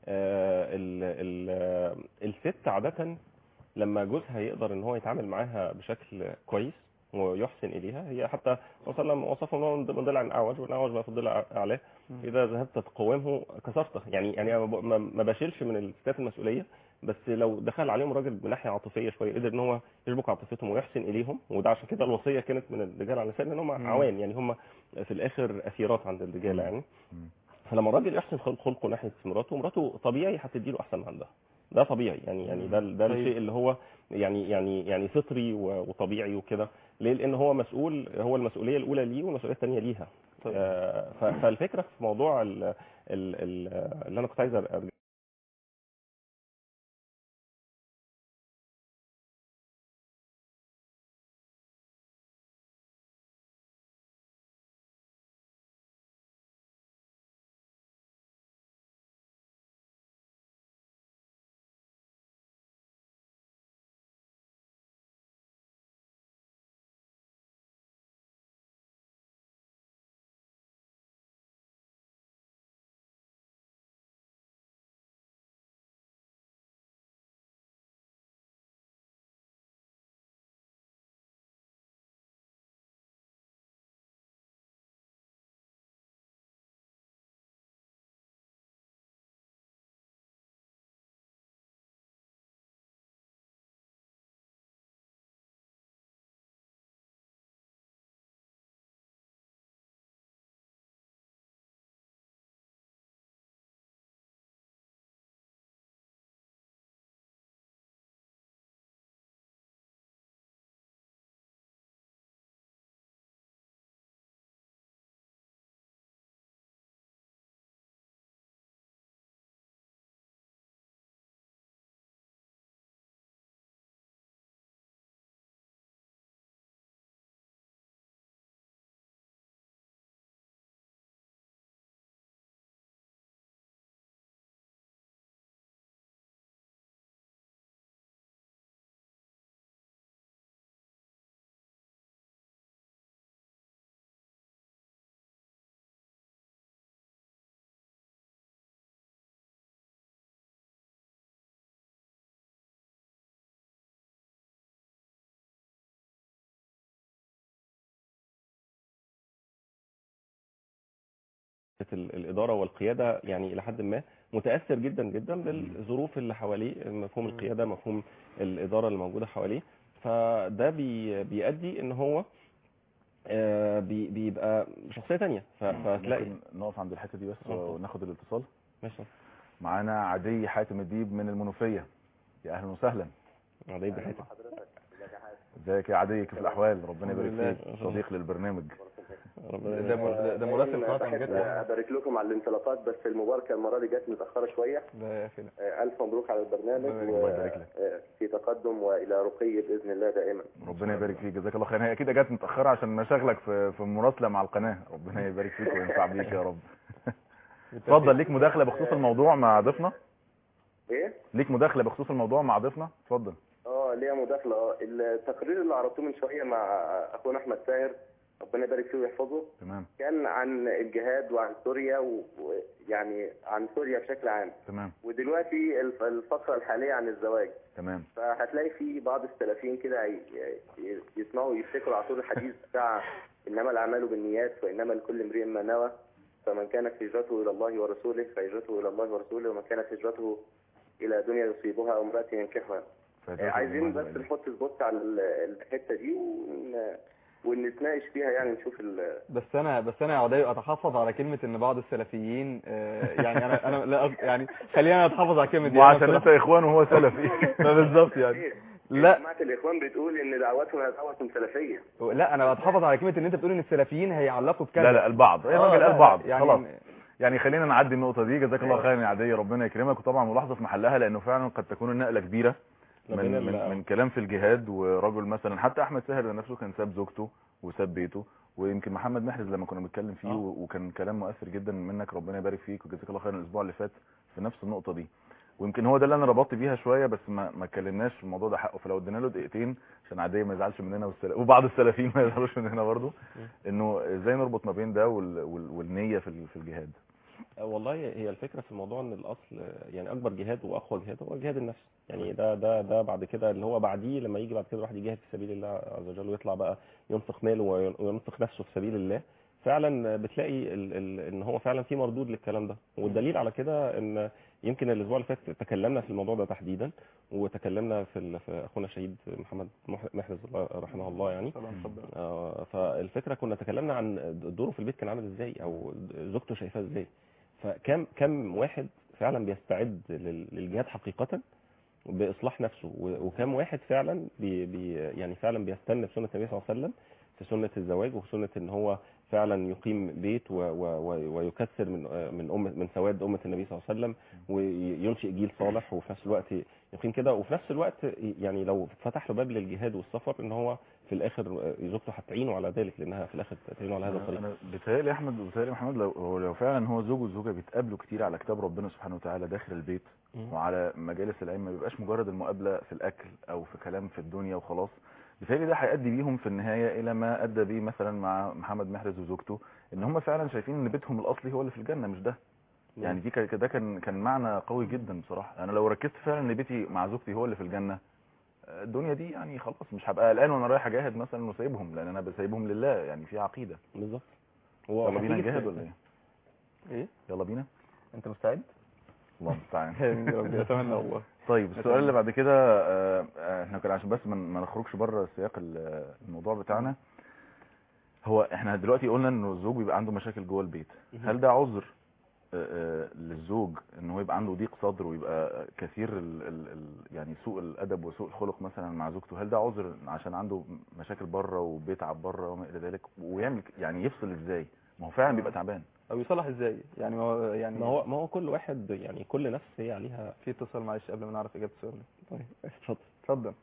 آه، ال- ال- الست عاده لما جوزها يقدر ان هو يتعامل معاها بشكل كويس ويحسن اليها، هي حتى وصلنا وصفه ان هو من ضلع اعوج والاعوج ما في الضلع اعلاه، اذا ذهبت تقومه كسرته. يعني يعني أنا ما ما بشيلش من الستات المسؤوليه، بس لو دخل عليهم راجل بناحيه عاطفيه شويه قدر ان هو يشبك عاطفتهم ويحسن اليهم، وده عشان كده الوصيه كانت من الرجال على النساء، لان هم عوان، يعني هم في الاخر اثيرات عند الرجاله يعني. فلما الراجل يحسن خلق خلقه ناحيه مراته، مراته طبيعي هتدي له احسن ما عندها، ده طبيعي يعني يعني ده ده طيب. الشيء اللي هو يعني يعني يعني فطري و- وطبيعي وكده. ليه؟ لان هو مسؤول، هو المسؤوليه الاولى ليه والمسؤوليه الثانيه ليها. طيب. آه، ف- فالفكره في موضوع ال- ال- ال- اللي انا كنت عايز أرجع ال- الاداره والقياده يعني الى حد ما متاثر جدا جدا بالظروف اللي حواليه، مفهوم القياده، مفهوم الاداره اللي موجوده حواليه. فده بي بيؤدي ان هو آه، بي- بيبقى شخصيه ثانيه. فتلاقي ممكن نقف عند الحته دي بس آه، طبعا. وناخد الاتصال. ماشي. معانا عدي حاتم الديب من المنوفيه. يا اهلا وسهلا. عدي بحياتك. ازيك يا عدي، كيف الاحوال؟ ربنا الحمد يبارك لله. فيك، صديق للبرنامج. ربنا ده يبارك. مر- ده مراسل قناه بحب امجاد. ابارك لكم على الانطلاقات، بس المباركه المره دي جت متاخره شويه. لا يا اخي لا. آه، الف مبروك على البرنامج، الله يبارك لك. وفي تقدم والى رقي باذن الله دائما. ربنا يبارك فيك، جزاك الله خير. هي اكيد جت متاخره عشان مشاغلك في في مراسله مع القناه. ربنا يبارك فيك وينفع بيك يا رب. اتفضل، ليك مداخله بخصوص الموضوع مع ضيفنا. ايه؟ ليك مداخله بخصوص الموضوع مع ضيفنا، اتفضل. اه ليا مداخله. اه التقرير اللي عرضتوه من شويه مع اخونا احمد ساهر، ربنا يبارك فيه ويحفظه، تمام كان عن الجهاد وعن سوريا، ويعني عن سوريا بشكل عام. تمام ودلوقتي الف- الفقره الحاليه عن الزواج. تمام فهتلاقي في بعض السلفيين كده ي- ي- يسمعوا يفتكروا على طول الحديث بتاع انما الاعمال بالنيات وانما لكل امرئ ما نوى، فمن كانت هجرته الى الله ورسوله فهجرته الى الله ورسوله، ومن كانت هجرته الى دنيا يصيبها او امراه ينكحها. فهجرته عايزين لله بس وإليه. نحط سبوت على ال- الحته دي ون... ونتناقش فيها، يعني نشوف ال... بس انا بس انا يا عدي اتحفظ على كلمه ان بعض السلفيين آه، يعني انا انا لا أص- يعني خلينا اتحفظ على الكلمه دي. أنا وعشان انت بصراحة- اخوان وهو سلفي. فبالظبط يعني. لا جماعه الاخوان بتقول ان دعوتهم دعوه سلفيه. لا انا بتحفظ على كلمه ان انت بتقول ان السلفيين هيعلقوا بكذا. لا لا البعض، يا آه، راجل لا، لا، البعض يعني خلاص. يعني خلينا نعدي النقطه دي. جزاك الله خيرا يا عدي، ربنا يكرمك. وطبعا ملاحظه في محلها، لانه فعلا قد تكون النقله كبيره ما من بين من, ال- من كلام في الجهاد، ورجل مثلا حتى احمد ساهر نفسه كان ساب زوجته وساب بيته، ويمكن محمد محرز لما كنا بنتكلم فيه آه. و- وكان كلام مؤثر جدا منك، ربنا يبارك فيك وجزاك الله خيرا. الاسبوع اللي فات في نفس النقطه دي، ويمكن هو ده اللي انا ربطت بيها شويه، بس ما ما اتكلمناش في الموضوع ده حقه. فلو ادينا له دقيقتين عشان عاديه ما يزعلش مننا، والسل... وبعض السلفيين ما يزعلوش مننا برضه، انه ازاي نربط ما بين ده وال... وال... والنيه في ال- في الجهاد. والله هي الفكره في الموضوع ان الاصل يعني اكبر جهاد واقوى جهاد هو جهاد النفس. يعني ده ده ده بعد كده اللي هو بعديه لما يجي بعد كده الواحد يجاهد في سبيل الله عز وجل ويطلع بقى ينفق ماله وين- وينفق نفسه في سبيل الله، فعلا بتلاقي ال ال ان هو فعلا في مردود للكلام ده. والدليل على كده ان يمكن الاسبوع اللي فات تكلمنا في الموضوع ده تحديدا، وتكلمنا في, ال- في اخونا الشهيد محمد مح- محرز الله رحمه الله يعني. آه، فالفكره كنا تكلمنا عن دوره في البيت كان عامل ازاي، او زوجته شايفاه ازاي. فكم كم واحد فعلا بيستعد لل- للجهاد حقيقه باصلاح نفسه، و- وكم واحد فعلا بي بي يعني فعلا بيستنى بسنه النبي صلى الله عليه وسلم في سنه الزواج، وفي سنه ان هو فعلا يقيم بيت و و و ويكثر من من أم من سواد امه النبي صلى الله عليه وسلم، وينشئ جيل صالح، وفي نفس الوقت يقيم كده، وفي نفس الوقت يعني لو فتح له باب للجهاد والسفر ان هو في الاخر زوجته هتعينه على ذلك، لانها في الاخر تعينه على هذا الطريق. انا بيتهيألي يا احمد وبيتهيألي محمد، لو هو لو فعلا هو زوج وزوجه بيتقابلوا كتير على كتاب ربنا سبحانه وتعالى داخل البيت مم. وعلى مجالس العلم، ما بيبقاش مجرد المقابله في الاكل او في كلام في الدنيا وخلاص. بيتهيألي ده هيؤدي بيهم في النهايه الى ما ادى بيه مثلا مع محمد محرز وزوجته، ان هم فعلا شايفين ان بيتهم الاصلي هو اللي في الجنه مش ده. يعني دي كان- ده كان كان معنى قوي جدا بصراحه. انا لو ركزت فعلا ان بيتي مع زوجتي هو اللي في الجنه، الدنيا دي يعني خلاص مش هبقى قلقان وانا رايح اجاهد مثلا وسايبهم، لان انا بسايبهم لله، يعني في عقيده. بالظبط. يلا بينا هتيجي في- نجاهد ولا ايه؟ ايه يلا بينا. انت مستعد؟ الله المستعان. امين يا رب، اتمنى والله. طيب السؤال اللي بعد كده، آه، آه، احنا كان عشان بس ما ما نخرجش بره سياق ال- الموضوع بتاعنا. هو احنا دلوقتي قلنا انه الزوج بيبقى عنده مشاكل جوه البيت، هل ده عذر آه، آه، للزوج ان هو يبقى عنده ضيق صدر ويبقى كثير ال ال ال يعني سوء الادب وسوء الخلق مثلا مع زوجته؟ هل ده عذر عشان عنده مشاكل بره وبيتعب بره وما الى ذلك؟ ويعمل يعني يفصل ازاي؟ ما هو فعلا بيبقى تعبان. او يصلح ازاي يعني؟ ما هو يعني ما هو ما هو كل واحد يعني كل نفس هي عليها. في اتصال معلش قبل ما نعرف اجابه السؤال ده. طيب اتفضل. اتفضل.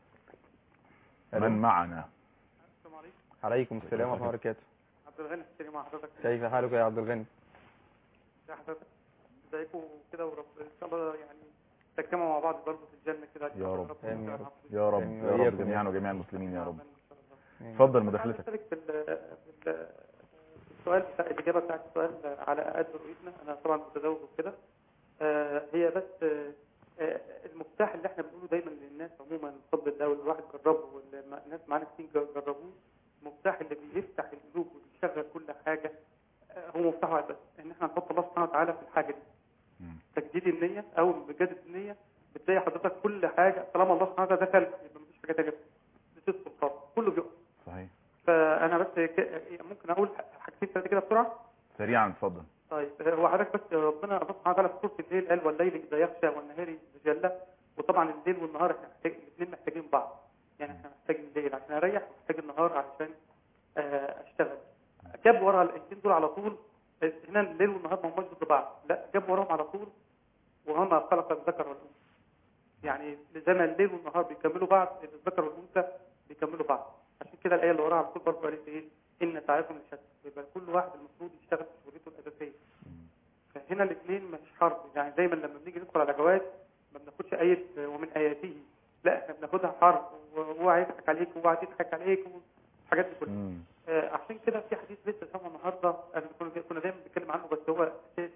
من معنا؟ السلام عليكم. عليكم السلام ورحمه الله وبركاته. عبد الغني السلام مع حضرتك. كيف حالك يا عبد الغني؟ ازي حضرتك؟ ازيكم كده، ورب ان شاء الله يعني تجتمعوا مع بعض برضه في الجنه كده. يا رب. آمين يا رب. يا رب آمين. يا رب وإياكم. جميعا وجميع المسلمين يا رب. ان شاء الله. اتفضل عايز مداخلتك. اشترك في ال- في ال- السؤال بتاع الاجابه بتاعت السؤال على قد رؤيتنا. انا طبعا متزوج وكده. آه، هي بس آه، آه، المفتاح اللي احنا بنقوله دايما للناس عموما بفضل الله، والواحد جربه والناس معانا كتير جربوه، المفتاح اللي بيفتح القلوب وبيشغل كل حاجه آه، هو مفتاح واحد بس، ان احنا نحط الله سبحانه وتعالى في الحاجه دي. مم. تجديد النيه او بجد النيه بتلاقي حضرتك كل حاجه طالما الله سبحانه وتعالى ده خلق يبقى مفيش حاجه تانيه بتدخل خالص، كله بيقف. صحيح. فانا بس ك- ممكن اقول حاجتين ثلاثه كده بسرعه. سريعا اتفضل. طيب هو حضرتك بس ربنا سبحانه وتعالى في سوره الليل قال والليل اذا يغشى والنهار اذا جلى، وطبعا الليل والنهار احنا محتاج الاثنين محتاجين بعض، يعني احنا محتاج الليل عشان اريح ومحتاج النهار عشان آه، اشتغل. جاب ورا الاثنين دول على طول، هنا الليل والنهار ما هماش ضد بعض، لا جاب وراهم على طول وهما خلق الذكر والانثى. يعني زي ما الليل والنهار بيكملوا بعض الذكر والانثى بيكملوا بعض. عشان كده الايه اللي وراها على طول برضه قالت ايه؟ ان سعيكم لشتى، يبقى كل واحد المفروض يشتغل في شغلته الاساسيه. فهنا الاثنين مش حرب، يعني دايما لما بنيجي ندخل على جواز ما بناخدش ايه ومن اياته، لا احنا بناخدها حرب وهو عايز يضحك عليك وهو عايز يضحك عليك والحاجات دي كلها. مم. آه، عشان كده في حديث لسه سامعه النهارده انا كنا كنا دايما بنتكلم عنه، بس هو اساسي.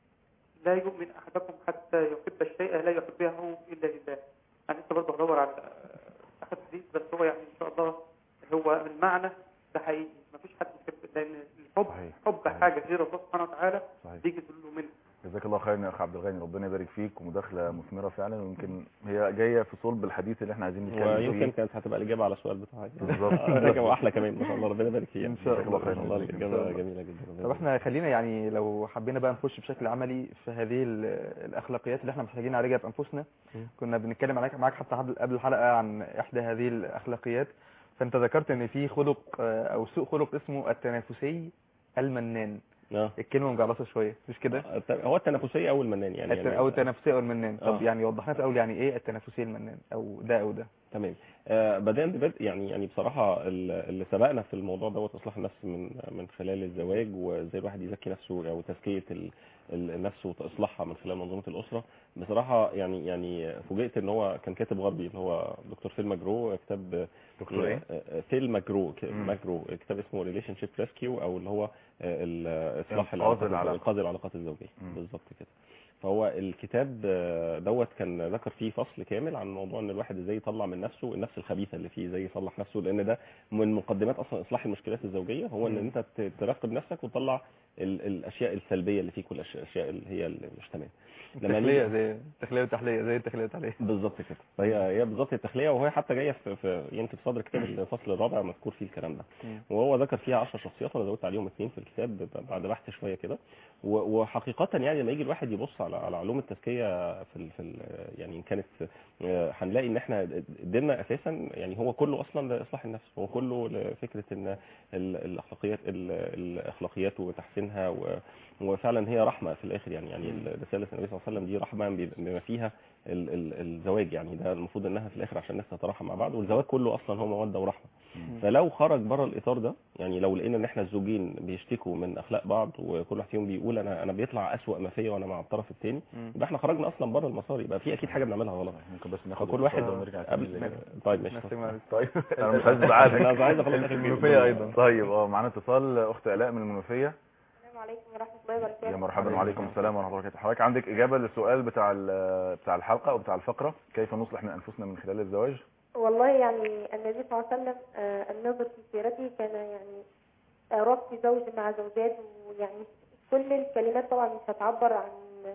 لا يؤمن احدكم حتى يحب الشيء لا يحبه الا لله. انا لسه برضه هدور على اخر حديث، بس هو يعني ان شاء الله هو المعنى ده حقيقي، مفيش حد يحب، لان الحب صحيح. حب صحيح. حاجه غير الله سبحانه وتعالى صحيح. بيجي تقول منه. جزاك الله خيرا يا اخ عبد الغني، ربنا يبارك فيك، ومداخله مثمره فعلا، ويمكن هي جايه في صلب الحديث اللي احنا عايزين نتكلم فيه. ويمكن كانت هتبقى الاجابه على السؤال بتاعك بالظبط. الاجابه واحلى كمان ما شاء الله، ربنا يبارك فيك ان شاء الله. خير. والله إن شاء الاجابه الله. جميله جدا. طب احنا خلينا يعني لو حبينا بقى نخش بشكل عملي في هذه ال- الاخلاقيات اللي احنا محتاجين نعالجها في انفسنا. مم. كنا بنتكلم معاك معاك حتى قبل قبل الحلقه عن احدى هذه الاخلاقيات، فانت ذكرت ان في خلق آه، او سوء خلق اسمه التنافسي المنان. اه الكلمه مجعلصه شويه مش كده؟ آه، هو التنافسيه او المنان يعني, الت- يعني او التنافسي او المنان. طب آه. يعني وضح لنا الاول يعني ايه التنافسي المنان، او ده او ده. تمام. آه بدأنا ببدء يعني يعني بصراحه ال- اللي سبقنا في الموضوع دوت اصلاح النفس من من خلال الزواج، وازاي الواحد يزكي نفسه او تزكيه ال- ال- النفس واصلاحها من خلال منظومه الاسره. بصراحه يعني يعني فوجئت ان هو كان كاتب غربي اللي هو دكتور فيل ماجرو، كتاب دكتور ايه؟ آه، آه، فيل ماجرو ك- مم. ماجرو كتاب اسمه ريليشن شيب ريسكيو، او اللي هو آه، ال- اصلاح إنقاذ العلاقات العلاقة. انقاذ العلاقات الزوجيه. مم. بالظبط كده. فهو الكتاب آه، دوت كان ذكر فيه فصل كامل عن موضوع ان الواحد ازاي يطلع من نفسه النفس الخبيثه اللي فيه، ازاي يصلح نفسه، لان ده من مقدمات اصلا اصلاح المشكلات الزوجيه، هو ان مم. انت ت- تراقب نفسك وتطلع ال- الاشياء السلبيه اللي فيك والاشياء اللي هي اللي مش تمام. لما التخليه نيجي- زي التخليه والتحليه زي التخليه والتحليه. بالظبط كده. فهي هي بالظبط التخليه، وهي حتى جايه في, في يمكن في صدر كتاب الفصل الرابع مذكور فيه الكلام ده. مم. وهو ذكر فيها عشر شخصيات، وانا زودت عليهم اثنين في الكتاب ب- بعد بحث شويه كده. و- وحقيقه يعني لما يجي الواحد يبص على على علوم التزكيه في ال في ال يعني ان كانت آه، هنلاقي ان احنا ديننا اساسا يعني هو كله اصلا لاصلاح النفس، هو كله لفكره ان ال- الاخلاقيات ال- الاخلاقيات وتحسينها، و- وفعلا هي رحمه في الاخر يعني يعني رساله النبي صلى الله عليه وسلم دي رحمه بما فيها ال- ال- الزواج، يعني ده المفروض انها في الاخر عشان الناس تتراحم مع بعض، والزواج كله اصلا هو موده ورحمه. فلو خرج بره الاطار ده، يعني لو لقينا ان احنا الزوجين بيشتكوا من اخلاق بعض وكل واحد فيهم بيقول انا انا بيطلع اسوأ ما فيا وانا مع الطرف الثاني، مم. يبقى احنا خرجنا اصلا بره المسار، يبقى في اكيد حاجه بنعملها غلط. ممكن بس ناخد فكل واحد الاتصال ده ونرجع تاني قبل لل- طيب ماشي. نفس ما- طيب انا مش عايز ازعلك. انا عايز اخلص اخر المنوفية أيضا. طيب اه معانا اتصال اخت الاء من المنوفيه. السلام عليكم ورحمة الله وبركاته. يا مرحبا، وعليكم السلام ورحمه الله وبركاته. حضرتك عندك اجابه للسؤال بتاع ال- بتاع الحلقه او بتاع الفقره، كيف نصلح من انفسنا من خلال الزواج؟ والله يعني النبي صلى الله عليه وسلم آه، النظر في سيرته كان يعني آه، ربط زوج مع زوجات، ويعني كل الكلمات طبعا مش هتعبر عن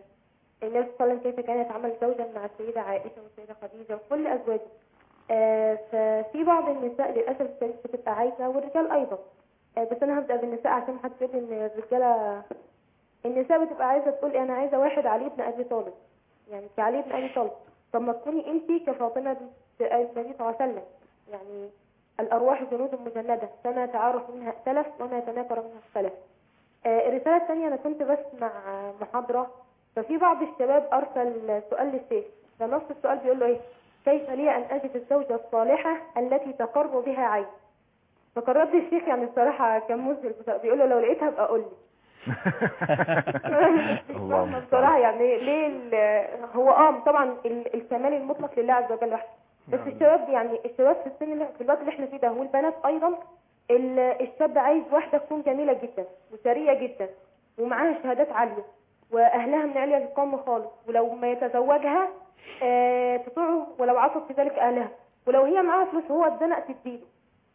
النبي صلى الله عليه وسلم كيف كان يتعامل زوجا مع السيدة عائشة والسيدة خديجة وكل أزواجه. آه، ففي بعض النساء للأسف الشديد بتبقى عايزة، والرجال أيضا. آه، بس أنا هبدأ بالنساء عشان محدش يقول إن الرجالة، النساء بتبقى عايزة تقول أنا عايزة واحد علي بن أبي طالب، يعني كعلي بن أبي طالب. طب ما تكوني أنت كفاطمة بنت النبي صلى الله عليه وسلم، يعني الأرواح جنود مجندة، فما تعارف منها ائتلف وما تناكر منها اختلف. آه، الرسالة الثانية أنا كنت بسمع محاضرة، ففي بعض الشباب أرسل سؤال للشيخ، فنص السؤال بيقول له إيه؟ كيف لي أن أجد الزوجة الصالحة التي تقر بها عين؟ فقررت الشيخ يعني الصراحة كان مذهل، بيقول له لو لقيتها بقى قول لي. الله بصراحة يعني ليه ال- هو اه طبعا ال- الكمال المطلق لله عز وجل وحده، بس الشباب يعني الشباب في السن اللي- في الوقت اللي احنا فيه ده، والبنات ايضا، ال- الشاب عايز واحدة تكون جميلة جدا وثرية جدا ومعاها شهادات عالية واهلها من عليا القوم خالص، ولو ما يتزوجها آه تطيعه ولو عصت في ذلك اهلها، ولو هي معاها فلوس هو اتزنق تديله.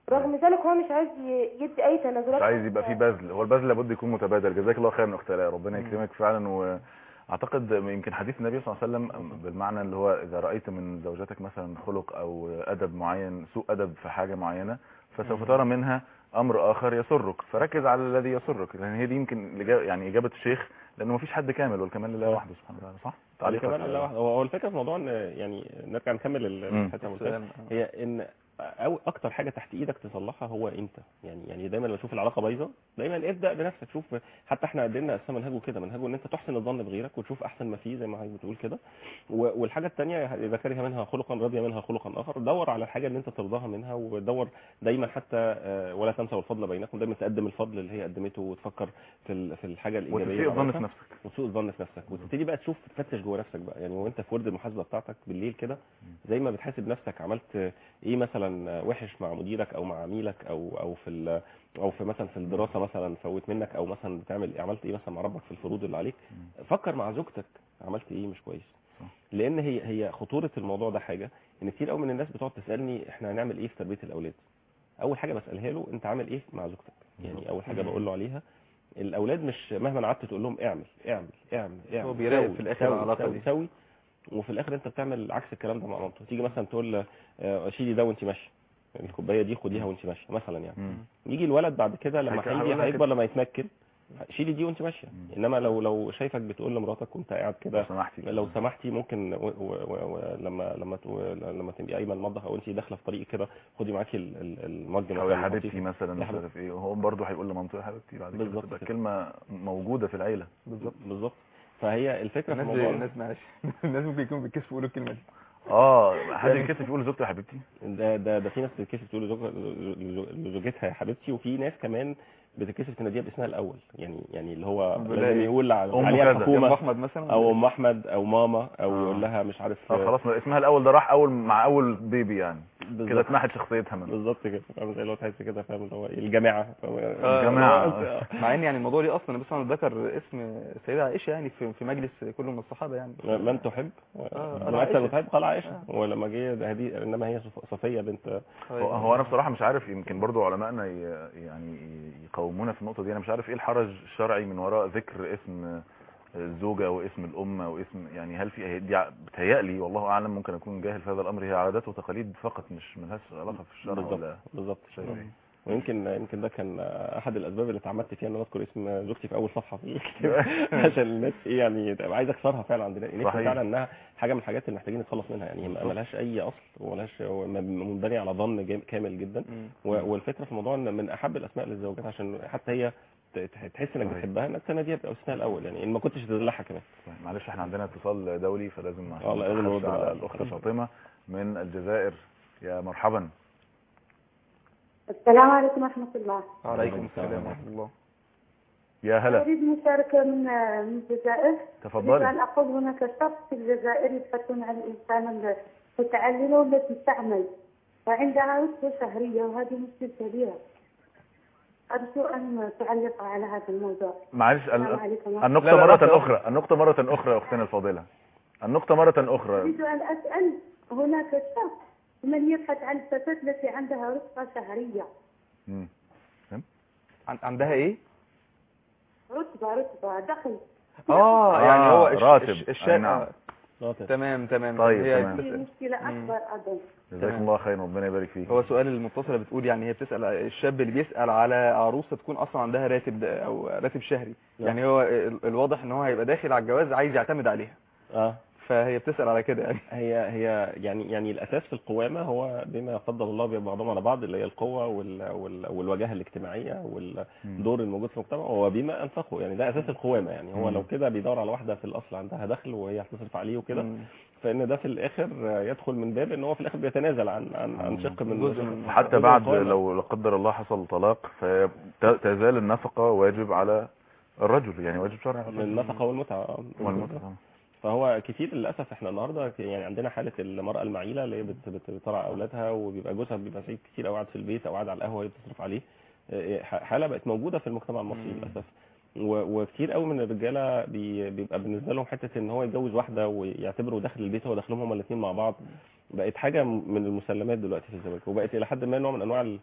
رغم ذلك هو مش عايز ي- يدي اي تنازلات. مش عايز يبقى فيه بذل. هو البذل لابد يكون متبادل. جزاك الله خيرا اخت الاء، ربنا يكرمك فعلا. واعتقد يمكن حديث النبي صلى الله عليه وسلم بالمعنى اللي هو اذا رايت من زوجتك مثلا خلق او ادب معين، سوء ادب في حاجه معينه، فسوف ترى منها امر اخر يسرك، فركز على الذي يسرك. لان هي دي يمكن الإجابة- يعني اجابه الشيخ، لانه مفيش حد كامل والكمال لله وحده سبحانه وتعالى. صح؟ تعليقك كمان على- لا واحد. هو هو الفكره في موضوع ان يعني نرجع نكمل ال- مم. الحته اللي قلتها. هي ان او اكتر حاجه تحت ايدك تصلحها هو انت. يعني يعني دايما لما تشوف العلاقه بايظه دايما ابدا بنفسك. شوف حتى احنا قدمنا اساسا منهجه كده، منهجه ان انت تحسن الظن بغيرك وتشوف احسن ما فيه زي ما هي بتقول كده. و- والحاجه الثانيه اذا كره منها خلقا رضي منها خلقا اخر، دور على الحاجه اللي انت ترضاها منها، ودور دايما حتى آه، ولا تنسوا الفضل بينكم، دايما تقدم الفضل اللي هي قدمته وتفكر في ال- في الحاجه الايجابيه وتسيء اللي الظن في عملتها. نفسك. وتسوء الظن في نفسك، وتبتدي بقى تشوف تفتش جوه نفسك بقى. يعني وانت في ورد المحاسبه بتاعتك بالليل كده، زي ما بتحاسب نفسك عملت ايه مثلا وحش مع مديرك او مع عميلك او او في ال- او في مثلا في الدراسه مثلا فوت منك، او مثلا بتعمل عملت ايه مثلا مع ربك في الفروض اللي عليك. فكر مع زوجتك عملت ايه مش كويس. لان هي هي خطوره الموضوع ده حاجه ان كتير قوي من الناس بتقعد تسالني احنا هنعمل ايه في تربيه الاولاد. اول حاجه بسالها له انت عامل ايه مع زوجتك. يعني اول حاجه بقول له عليها الاولاد مش مهما قعدت تقول لهم اعمل اعمل اعمل اعمل هو بيراقب سوي، في الآخر سوي، العلاقة سوي، دي. سوي، وفي الاخر انت بتعمل عكس الكلام ده مع مامته. تيجي مثلا تقول آه، شيلي ده وانت ماشيه، يعني الكوبايه دي خديها وانت ماشيه مثلا. يعني مم. يجي الولد بعد كده لما هيك- هيجي هيقولها هيكبر كده. لما يتمكن شيلي دي وانت ماشيه. انما لو لو شايفك بتقول لمراتك وانت قاعد كده لو سمحتي لو سمحتي ممكن و- و- و- و- لما لما تو- لما تبقي قايمه المطبخ او انت داخله في طريق كده خدي معاكي ال- ال- المج او يا مثلا حبيبتي الخفيف. مثلا يا مش حبيبتي. عارف ايه، وهو برضه هيقول لمامته يا حبيبتي بعد كده. بالظبط تبقى كده. كلمه موجوده في العيله. بالظبط بالظبط. فهي الفكره في الناس الموضوع الناس معلش الناس ممكن يكونوا بيتكسفوا يقولوا الكلمه دي. اه حد يتكسف يقول لزوجته يا حبيبتي. ده ده ده في ناس بتتكسف تقول لزوج- لزوجتها يا حبيبتي، وفي ناس كمان بتتكسف تناديها باسمها الاول. يعني يعني اللي هو بيقول لازم لها يقول على أم عليها كذا. ام الحكومه احمد مثلا او ام احمد او ماما او آه. يقول لها مش عارف. اه خلاص اسمها الاول ده راح اول مع اول بيبي يعني. كده بالظبط. اتمحت شخصيتها منه. بالظبط كده. فاهم زي اللي هو تحس كده، فاهم اللي هو إيه، الجماعه. آه، الجماعة. مع ان يعني الموضوع ليه اصلا بس انا ذكر اسم السيده عائشه يعني في في مجلس كله من الصحابه يعني. من تحب آه، من اكثر عائشة. ما تحب قال عائشه. ولما جه هذه انما هي صف- صفيه بنت. هو, هو انا بصراحه مش عارف، يمكن برضو علمائنا ي- يعني يقومونا في النقطه دي. انا مش عارف ايه الحرج الشرعي من وراء ذكر اسم الزوجه واسم الام واسم، يعني هل في دي ع- بتهيألي والله اعلم، ممكن اكون جاهل في هذا الامر، هي عادات وتقاليد فقط مش ملهاش علاقه في الشرع بالظبط ولا بالظبط. شيء. ويمكن يمكن ده كان احد الاسباب اللي اتعمدت فيها ان انا اذكر اسم زوجتي في اول صفحه في الكتاب عشان الناس ايه يعني تبقى عايزه اكسرها فعلا عندنا. نفسي صحيح. فعلا انها حاجه من الحاجات اللي محتاجين نتخلص منها. يعني ما ملهاش اي اصل وملهاش منبنيه على ظن جام- كامل جدا. و- والفكره في الموضوع ان من احب الاسماء للزوجات عشان حتى هي ت- ت- تحس انك صحيح. بتحبها انك تناديها باسمها الاول. يعني ان ما كنتش تدلعها كمان. طيب، معلش احنا عندنا اتصال دولي فلازم اه لا، لازم نخش نرد على بقى. الاخت فاطمه من الجزائر. يا مرحبا. السلام عليكم ورحمة الله. وعليكم السلام ورحمه الله. يا هلا. أريد مشاركة من من الجزائر. أريد تفضلي. أن أقول هناك شخص في الجزائر يبحثون عن الإنسان المتعلمة التي تعمل وعندها رتبة شهرية، وهذه مشكلة كبيرة. أرجو أن تعلق على هذا الموضوع. معلش ال- السلام عليكم. النقطة لا، لا، مرة لا. أخرى النقطة مرة أخرى يا أختنا الفاضلة. النقطة مرة أخرى. أريد أن أسأل هناك شخص من يبحث عن الفتاة التي عندها رتبة شهرية. مم. عن- عندها ايه؟ رتبة رتبة دخل. اه يعني هو الش- راتب. الش- أي الشقه نعم. تمام تمام. طيب، هي تمام. في بتسأل. مشكلة أكبر أيضا. جزاكم الله خير، ربنا يبارك فيك. هو سؤال المتصله بتقول يعني هي بتسال الشاب اللي بيسال على عروسه تكون اصلا عندها راتب ده او راتب شهري. نعم. يعني هو ال- الواضح ان هو هيبقى داخل على الجواز عايز يعتمد عليها، اه فهي بتسال على كده يعني. هي هي يعني يعني الاساس في القوامه هو بما يفضل الله بعضهم على بعض، اللي هي القوه وال وال والوجاهه الاجتماعيه والدور الموجود في المجتمع، وبما انفقوا. يعني ده اساس القوامه. يعني هو مم. لو كده بيدور على واحده في الاصل عندها دخل وهي هتصرف عليه وكده، مم. فان ده في الاخر يدخل من باب ان هو في الاخر بيتنازل عن عن عن شق من جزء من- جزء حتى من بعد القوامة. لو لا قدر الله حصل طلاق فتزال النفقة واجب على الرجل، يعني واجب شرعي على من الرجل. النفقه والمتعه. والمتعة. فهو كتير للاسف احنا النهارده يعني عندنا حاله المراه المعيله اللي هي بت- بت- بترعى اولادها، وبيبقى جوزها بيبقى سعيد كتير قوي قاعد في البيت او قاعد على القهوه وهي بتصرف عليه. اه، حاله بقت موجوده في المجتمع المصري مم. للاسف. و- وكتير قوي من الرجاله بي- بيبقى بالنسبه لهم حته ان هو يتجوز واحده ويعتبروا داخل البيت هو داخلهم هما الاثنين مع بعض. بقت حاجه من المسلمات دلوقتي في الزواج، وبقت الى حد ما نوع من انواع ال-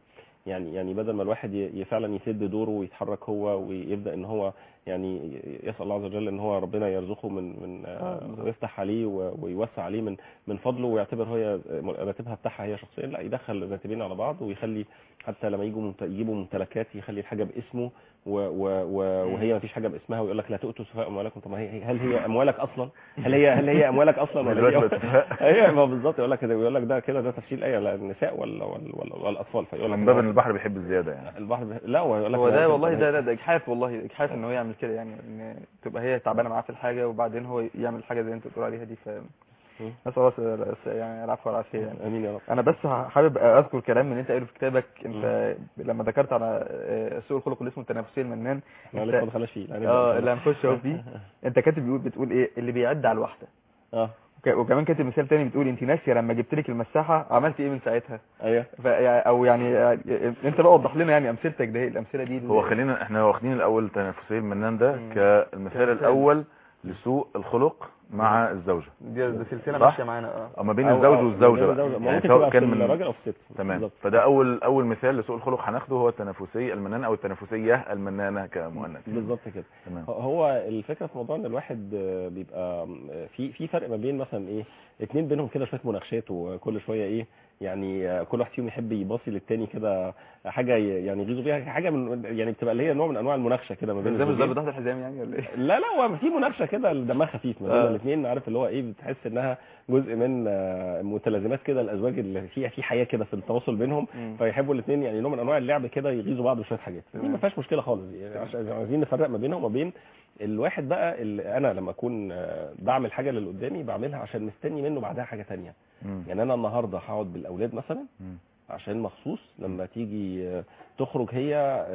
يعني يعني بدل ما الواحد ي- فعلا يسد دوره ويتحرك هو ويبدا ان هو يعني يسال الله عز وجل ان هو ربنا يرزقه من من آه، ويفتح عليه و- ويوسع عليه من من فضله، ويعتبر هي راتبها بتاعها هي شخصيا، لا يدخل الراتبين على بعض ويخلي حتى لما يجوا ممت- يجيبوا ممتلكات يخلي الحاجه باسمه و و و وهي ما فيش حاجه باسمها، ويقول لك لا تؤتوا سفهاء اموالكم. طب ما هي هل هي اموالك اصلا؟ هل هي هل هي اموالك اصلا ولا دلوقتي هي بقت سفهاء. ايوه ما بالظبط، يقول لك كده، بيقول لك ده كده ده تفسير ايه، لا النساء ولا ولا ولا ولا الاطفال، فيقول لك من باب ان البحر بيحب الزياده يعني. البحر بي... لا هو يقول لك هو لا، ده ممكن والله طب ده هي- ده ده اجحاف، والله اجحاف ان هو يعمل كده، يعني ان تبقى هي تعبانه معاه في الحاجه وبعدين هو يعمل الحاجه زي انت بتقول عليها دي. ف مم. نسال الله الس- يعني العفو والعافيه يعني. امين يا رب. انا بس حابب اذكر كلام من انت قايله في كتابك، انت لما ذكرت على آه، سوء الخلق اللي اسمه التنافسيه المنان. انا انت- لسه ما دخلناش فيه، هنبدأ إن اه شاء اللي الله. هنخش اهو فيه. انت كاتب بيقول بتقول ايه اللي بيعد على الواحده، اه وك- وكمان كاتب مثال تاني بتقول انت ناسيه لما جبت لك المساحه عملت ايه من ساعتها. ايوه ف او يعني آه، انت بقى وضح لنا يعني امثلتك ده، الامثله دي هو خلينا احنا واخدين الاول تنافسيه المنان ده مم. كالمثال كمثال. الاول لسوء الخلق مع الزوجه، دي دي سلسله صح؟ ماشيه معانا. اه أو ما بين أو- الزوج أو والزوجه ما بين بقى الزوج- ما يعني ممكن سواء تبقى كان في من الراجل او في الست. تمام. بالظبط. فده اول اول مثال لسوء الخلق هناخده هو التنافسي المنان او التنافسيه المنانه كمؤنث. بالظبط كده. تمام. هو الفكره في موضوع ان الواحد آه، بيبقى آه، في في فرق ما بين مثلا ايه اتنين بينهم كده شويه مناقشات، وكل شويه ايه يعني آه، كل واحد فيهم يحب يباصي للتاني كده حاجه ي- يعني يغيظوا بيها حاجه من يعني بتبقى اللي هي نوع من انواع المناقشه كده ما بين زي الزوجين. بالظبط تحت الحزام يعني ولا ايه؟ لا لا هو في مناقشه كده دمها خفيف ما بين آه. الاثنين، عارف اللي هو ايه، بتحس انها جزء من آه، متلازمات كده الازواج اللي فيها في حياه كده في التواصل بينهم، مم. فيحبوا الاثنين يعني نوع من انواع اللعب كده يغيظوا بعض بشويه حاجات، دي تمام. ما فيهاش مشكله خالص يعني، عشان عايزين نفرق ما بينهم وبين الواحد بقى اللي انا لما اكون آه، بعمل حاجه للي قدامي بعملها عشان مستني منه بعدها حاجه ثانيه. مم. يعني انا النهارده هقعد بالاولاد مثلا مم. عشان مخصوص لما تيجي آه، تخرج هي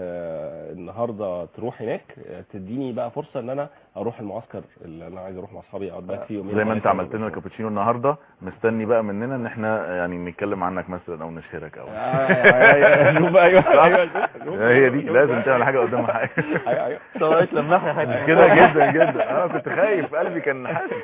آه، النهارده تروح هناك آه، تديني بقى فرصه ان انا اروح المعسكر اللي انا عايز اروح مع اصحابي اقعد بقى فيه يومين زي ما انت ثلاثة عملت لنا ولا- الكابتشينو النهارده، مستني بقى مننا ان احنا يعني نتكلم عنك مثلا او نشهرك او آه، شوف بقى، ايوه ايوه شوف- هي دي شوف لازم بقى. تعمل حاجه قدام حاجه. ايوه ايوه طلعت لماح يا حاج كده جدا جدا انا كنت خايف قلبي كان حاسس.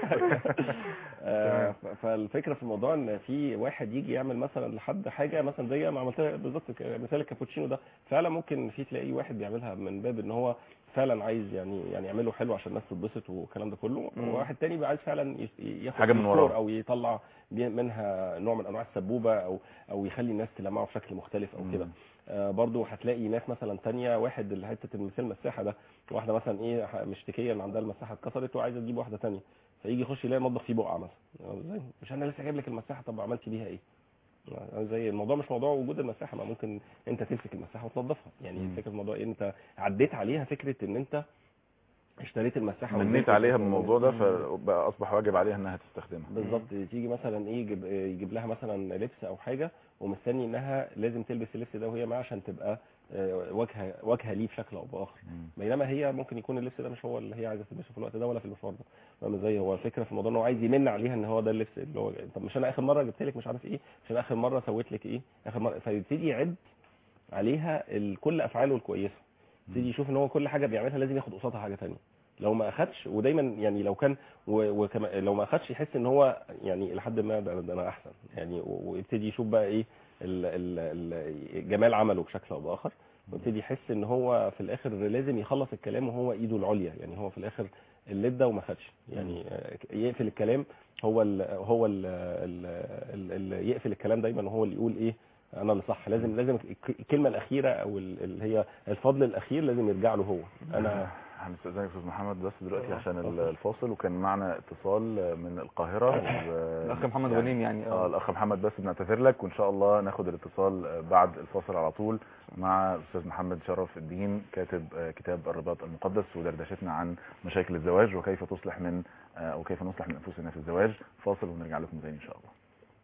آه، ف- فالفكره في الموضوع ان في واحد يجي يعمل مثلا لحد حاجه مثلا زي ما عملتها بالظبط ك- مثال الكابوتشينو ده، فعلا ممكن في تلاقي واحد بيعملها من باب ان هو فعلا عايز يعني يعني يعمله حلو عشان الناس تتبسط والكلام ده كله، مم. وواحد تاني بقى عايز فعلا يس- ياخد حاجة من سكور وراه. او يطلع بي- منها نوع من انواع السبوبه او او يخلي الناس تلمعه بشكل مختلف او كده. آه برضو هتلاقي ناس مثلا تانية، واحد اللي حته المثال المساحه ده، واحده مثلا ايه ح- مشتكيه ان عندها المساحه اتكسرت وعايزه تجيب واحده تانية، فيجي يخش يلاقي المطبخ فيه بقعه مثلا، آه، ازاي مش انا لسه جايب لك المساحه، طب عملتي بيها ايه؟ آه، زي الموضوع مش موضوع وجود المساحه، ما ممكن انت تمسك المساحه وتنظفها، يعني مم. فكره الموضوع إيه؟ انت عديت عليها فكره ان انت اشتريت المساحه منيت وإزاي عليها تستخدمها. بالموضوع ده فبقى اصبح واجب عليها انها تستخدمها. بالظبط. تيجي مثلا ايه يجيب, يجيب لها مثلا لبس او حاجه ومستني انها لازم تلبس اللبس ده وهي معاه عشان تبقى آه، واجهه واجهه ليه بشكل او باخر، مم. بينما هي ممكن يكون اللبس ده مش هو اللي هي عايزه تلبسه في الوقت ده ولا في المشوار ده. فاهم ازاي؟ هو الفكره في الموضوع انه عايز يمن عليها ان هو ده اللبس اللي هو، طب مش انا اخر مره جبت لك مش عارف ايه، مش انا اخر مره سويت لك ايه اخر مره، فيبتدي يعد عليها ال- كل افعاله الكويسه، يبتدي يشوف ان هو كل حاجه بيعملها لازم ياخد قصادها حاجه ثانيه، لو ما اخدش ودايما يعني لو كان وكما لو ما اخدش يحس ان هو يعني لحد ما ده, ده انا احسن يعني، و- ويبتدي يشوف بقى ايه ال- ال- ال- جمال عمله بشكل او باخر، ويبتدي يحس ان هو في الاخر لازم يخلص الكلام وهو ايده العليا، يعني هو في الاخر اللي ادى وما خدش، يعني يقفل الكلام هو ال هو ال اللي يقفل الكلام دايما وهو اللي يقول ايه انا اللي صح، لازم لازم الكلمه الاخيره او ال- اللي هي الفضل الاخير لازم يرجع له هو. انا هنستأذنك يا استاذ محمد بس دلوقتي عشان ال- الفاصل، وكان معنا اتصال من القاهره و- الاخ محمد يعني- غنيم يعني اه الاخ محمد، بس بنعتذر لك وان شاء الله ناخد الاتصال بعد الفاصل على طول مع الاستاذ محمد شرف الدين كاتب آه، كتاب الرباط المقدس ودردشتنا عن مشاكل الزواج وكيف تصلح من آه، او كيف نصلح من انفسنا في الزواج. فاصل ونرجع لكم تاني ان شاء الله.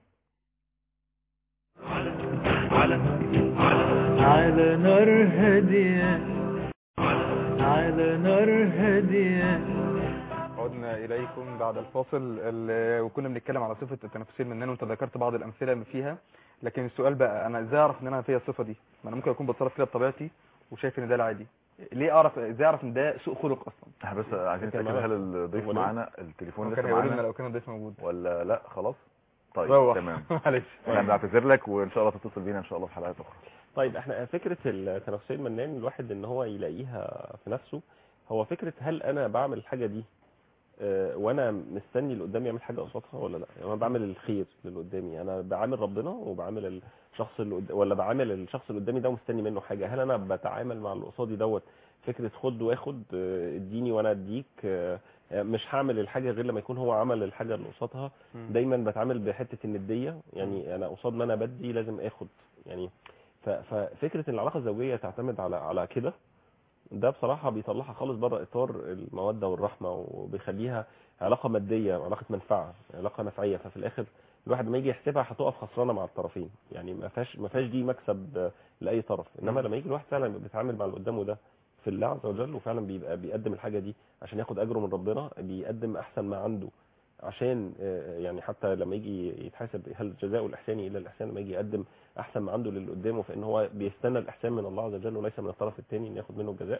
على على نار هادية، على نار هادية. عدنا اليكم بعد الفاصل ال- وكنا بنتكلم على صفه التنافسيه المنان، وانت ذكرت بعض الامثله فيها، لكن السؤال بقى انا ازاي اعرف ان انا فيا الصفه دي؟ ما انا ممكن اكون بتصرف كده بطبيعتي وشايف ان ده العادي، ليه اعرف ازاي اعرف ان ده سوء خلق اصلا؟ احنا بس عايزين كان نتاكد معانا- هل الضيف هو ليه؟ معانا التليفون كان لسه هيقولوا لنا معانا لو كان الضيف موجود. ولا لا؟ خلاص طيب روح. تمام. معلش. احنا بنعتذر لك وان شاء الله تتصل بينا ان شاء الله في حلقات اخرى. طيب احنا فكره التنافسيه المنان الواحد ان هو يلاقيها في نفسه، هو فكره هل انا بعمل الحاجه دي اه وانا مستني اللي قدامي يعمل حاجه قصادها ولا لا؟ يعني انا بعمل الخير للي قدامي، انا بعامل ربنا وبعامل الشخص اللي قدامي، ولا بعامل الشخص اللي قدامي ده ومستني منه حاجه؟ هل انا بتعامل مع اللي قصادي دوت فكره خد واخد، اه اديني وانا اديك، اه مش هعمل الحاجه غير لما يكون هو عمل الحاجه اللي قصادها؟ دايما بتعامل بحته النديه، يعني انا قصاد ما انا بدي لازم اخد يعني. ففكره ان العلاقه الزوجيه تعتمد على على كده، ده بصراحه بيطلعها خالص بره اطار الموده والرحمه، وبيخليها علاقه ماديه، علاقه منفعه، علاقه نفعيه. ففي الاخر الواحد لما يجي يحسبها هتقف خسرانه مع الطرفين، يعني ما فيهاش ما فيهاش دي مكسب لاي طرف. انما لما يجي الواحد فعلا بيتعامل مع اللي قدامه ده في الله عز وجل، وفعلا بيبقى بيقدم الحاجه دي عشان ياخد اجره من ربنا، بيقدم احسن ما عنده عشان يعني حتى لما يجي يتحاسب هل الجزاء الاحسان الا الاحسان، لما يجي يقدم احسن ما عنده للي قدامه، فان هو بيستنى الاحسان من الله عز وجل وليس من الطرف الثاني ان ياخد منه الجزاء.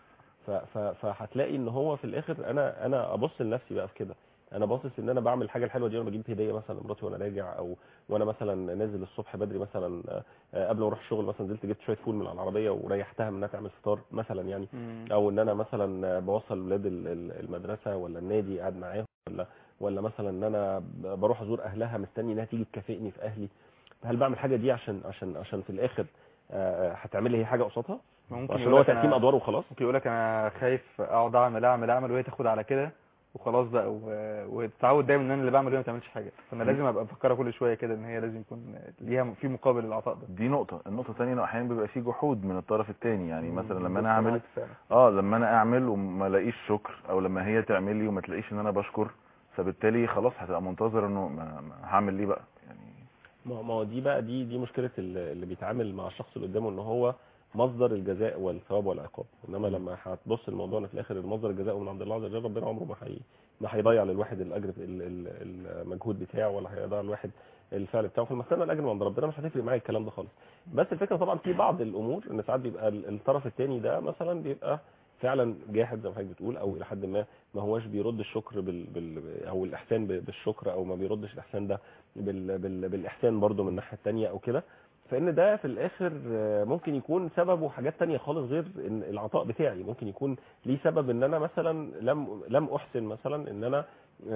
فهتلاقي ان هو في الاخر انا انا ابص لنفسي بقى في كده، انا باصص ان انا بعمل الحاجه الحلوه دي، وانا بجيب هديه مثلا لمراتي وانا راجع، او وانا مثلا نازل الصبح بدري مثلا قبل ما اروح الشغل، مثلا نزلت جبت شويه فول من على العربيه وريحتها من انها تعمل فطار مثلا يعني، او ان انا مثلا بوصل اولاد المدرسه ولا النادي قاعد معاهم، ولا ولا مثلا ان انا بروح ازور اهلها مستني انها تيجي تكافئني في اهلي. هل بعمل الحاجه دي عشان عشان عشان في الاخر هتعمل لي هي حاجه قصادها؟ ممكن عشان هو تقسيم ادوار وخلاص. ممكن يقول لك انا خايف اقعد اعمل اعمل اعمل وهي تاخد على كده وخلاص بقى، وتتعود دايما ان انا اللي بعمل وهي ما تعملش حاجه، فانا لازم ابقى مفكرها كل شويه كده ان هي لازم يكون ليها في مقابل العطاء ده. دي نقطه. النقطه الثانيه انه احيانا بيبقى في جحود من الطرف الثاني، يعني مثلا لما انا اعمل اه لما انا اعمل وما الاقيش شكر، او لما هي تعمل لي وما تلاقيش ان انا بشكر، فبالتالي خلاص هتبقى منتظر انه ما هعمل ليه بقى يعني. ما هو دي بقى دي دي مشكله اللي بيتعامل مع الشخص اللي قدامه ان هو مصدر الجزاء والثواب والعقاب. انما لما هتبص الموضوع ان في الاخر المصدر الجزاء من عند الله عز وجل، ربنا عمره ما هي ما هيضيع للواحد الاجر المجهود بتاعه، ولا هيضيع للواحد الفعل بتاعه. في المساله الاجر من عند ربنا مش هتفرق معايا الكلام ده خالص. بس الفكره طبعا في بعض الامور ان ساعات بيبقى الطرف الثاني ده مثلا بيبقى فعلا جاحد زي ما حضرتك بتقول، او الى حد ما ما هوش بيرد الشكر بال, بال او الاحسان بالشكر، او ما بيردش الاحسان ده بال, بال, بالاحسان برده من الناحيه الثانيه او كده. فان ده في الاخر ممكن يكون سببه حاجات تانية خالص غير إن العطاء بتاعي. ممكن يكون ليه سبب ان انا مثلا لم لم احسن مثلا ان انا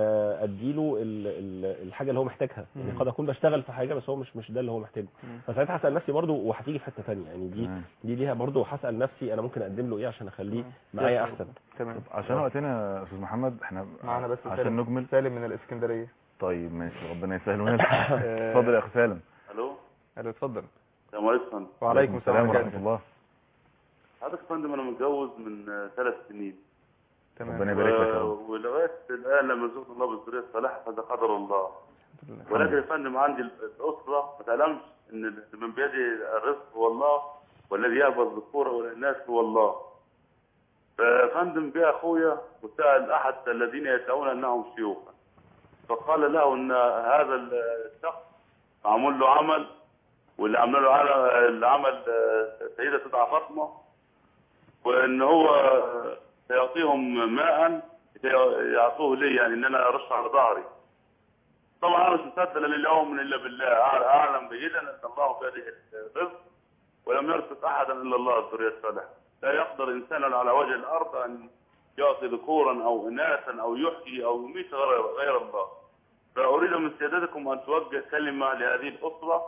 اديله الحاجه اللي هو محتاجها، يعني قد اكون بشتغل في حاجه بس هو مش مش ده اللي هو محتاجه. فساعتها هسال نفسي برده، وهتيجي في حته ثانيه يعني دي دي ليها برده، هسال نفسي انا ممكن اقدم له ايه عشان اخليه معايا احسن. تمام. عشان وقتنا يا استاذ محمد احنا معانا بس عشان نكمل. سالم من الاسكندريه. طيب ماشي، ربنا يسهل ونلحق. اتفضل يا اخي سالم. الو الو اتفضل. السلام عليكم. وعليكم السلام ورحمه الله. حضرتك يا فندم انا متجوز من ثلاث سنين. تمام. ربنا يبارك لك يا رب. ولغايه الان لما رزقنا الله بالذريه الصالحه فده قدر الله. ولكن يا فندم عندي الاسره ما تعلمش ان من بيده الرزق هو الله، والذي يهب الذكور والاناث هو الله. ففندم بي اخويا وسال احد الذين يدعون انهم شيوخا، فقال له ان هذا الشخص معمول له عمل، واللي عمل له العمل سيدة سيدة فاطمة، وان هو سيعطيهم ماء يعطوه لي، يعني ان انا ارش على ظهري. طبعا انا مش مصدق لليوم الا بالله، اعلم جيدا ان الله بيده الرزق ولم يرزق احدا الا الله الذريه الصالحه. لا يقدر انسان على وجه الارض ان يعطي ذكورا او اناثا او يحيي او يميت غير الله. فاريد من سيادتكم ان توجه كلمه لهذه الاسره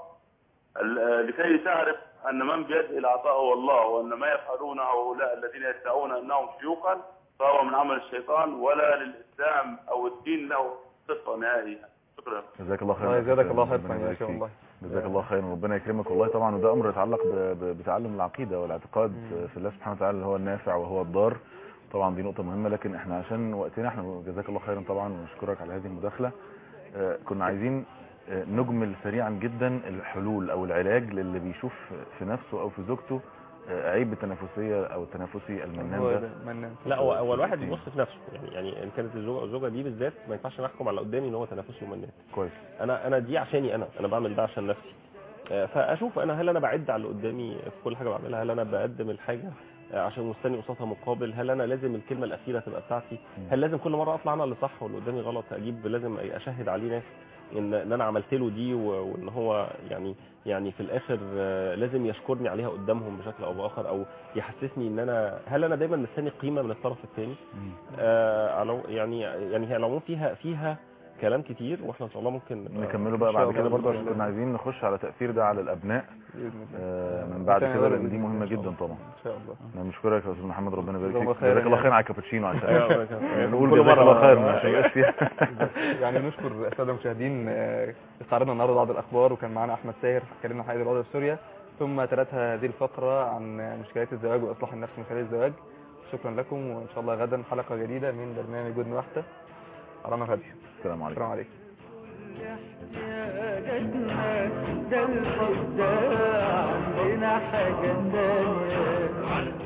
لكي تعرف ان من بيده العطاء هو الله، وان ما يفعلونه هؤلاء الذين يدعون انهم شيوخا فهو من عمل الشيطان، ولا للاسلام او الدين له صفه نهائيه. شكرا. جزاك الله خير. الله يجزاك الله خيرا يا شيخ. والله جزاك الله خير وربنا يكرمك والله. طبعا وده امر يتعلق بتعلم العقيده والاعتقاد في الله سبحانه وتعالى اللي هو النافع وهو الضار. طبعا دي نقطه مهمه، لكن احنا عشان وقتنا احنا جزاك الله خيرا طبعا ونشكرك على هذه المداخله. كنا عايزين نجمل سريعا جدا الحلول او العلاج للي بيشوف في نفسه او في زوجته عيب التنافسيه او التنافسي المنان ده. لا هو هو الواحد يبص في نفسه، يعني يعني ان كانت الزوجه الزوجه دي بالذات ما ينفعش نحكم على قدامي ان هو تنافسي ومنان. كويس. انا انا دي عشاني انا انا بعمل ده عشان نفسي. فاشوف انا هل انا بعد على اللي قدامي في كل حاجه بعملها، هل انا بقدم الحاجه عشان مستني قصادها مقابل، هل انا لازم الكلمه الاخيره تبقى بتاعتي، هل لازم كل مره اطلع انا اللي صح واللي قدامي غلط اجيب لازم اشهد عليه ناس. ان ان انا عملت له دي و- وان هو يعني يعني في الاخر آه، لازم يشكرني عليها قدامهم بشكل او باخر، او يحسسني ان انا هل انا دايما مستني قيمه من الطرف الثاني. آه على- يعني يعني هي العموم فيها فيها كلام كتير، واحنا ان شاء الله ممكن نبقى- نكمله بقى إن شاء بعد كده الله برضه عشان بإذن كنا عايزين نخش على تأثير ده على الأبناء بإذن الله. آه، من بعد عشان كده، يقدروا لأن دي بإذن الله مهمة إن شاء جدا الله. طبعا. ان شاء الله. انا بشكرك يا استاذ محمد، ربنا يبارك جزاكم فيك. خيرا جزاك الله يعني. خير على الكابتشينو عشان أيوة، نقول كل جزاك مرة. الله خير ما يبقاش فيها. يعني نشكر الساده المشاهدين. آه، استعرضنا النهارده بعض الاخبار، وكان معانا احمد ساهر اتكلمنا عن حياه الوضع في سوريا، ثم تلتها هذه الفقره عن مشكلات الزواج واصلاح النفس من خلال الزواج. شكرا لكم، وان شاء الله غدا حلقه جديده من برنامج ودن واحده على نار هاديه. السلام عليكم. السلام عليكم. احتياجاتنا ده الحب ده عندنا حاجة تانية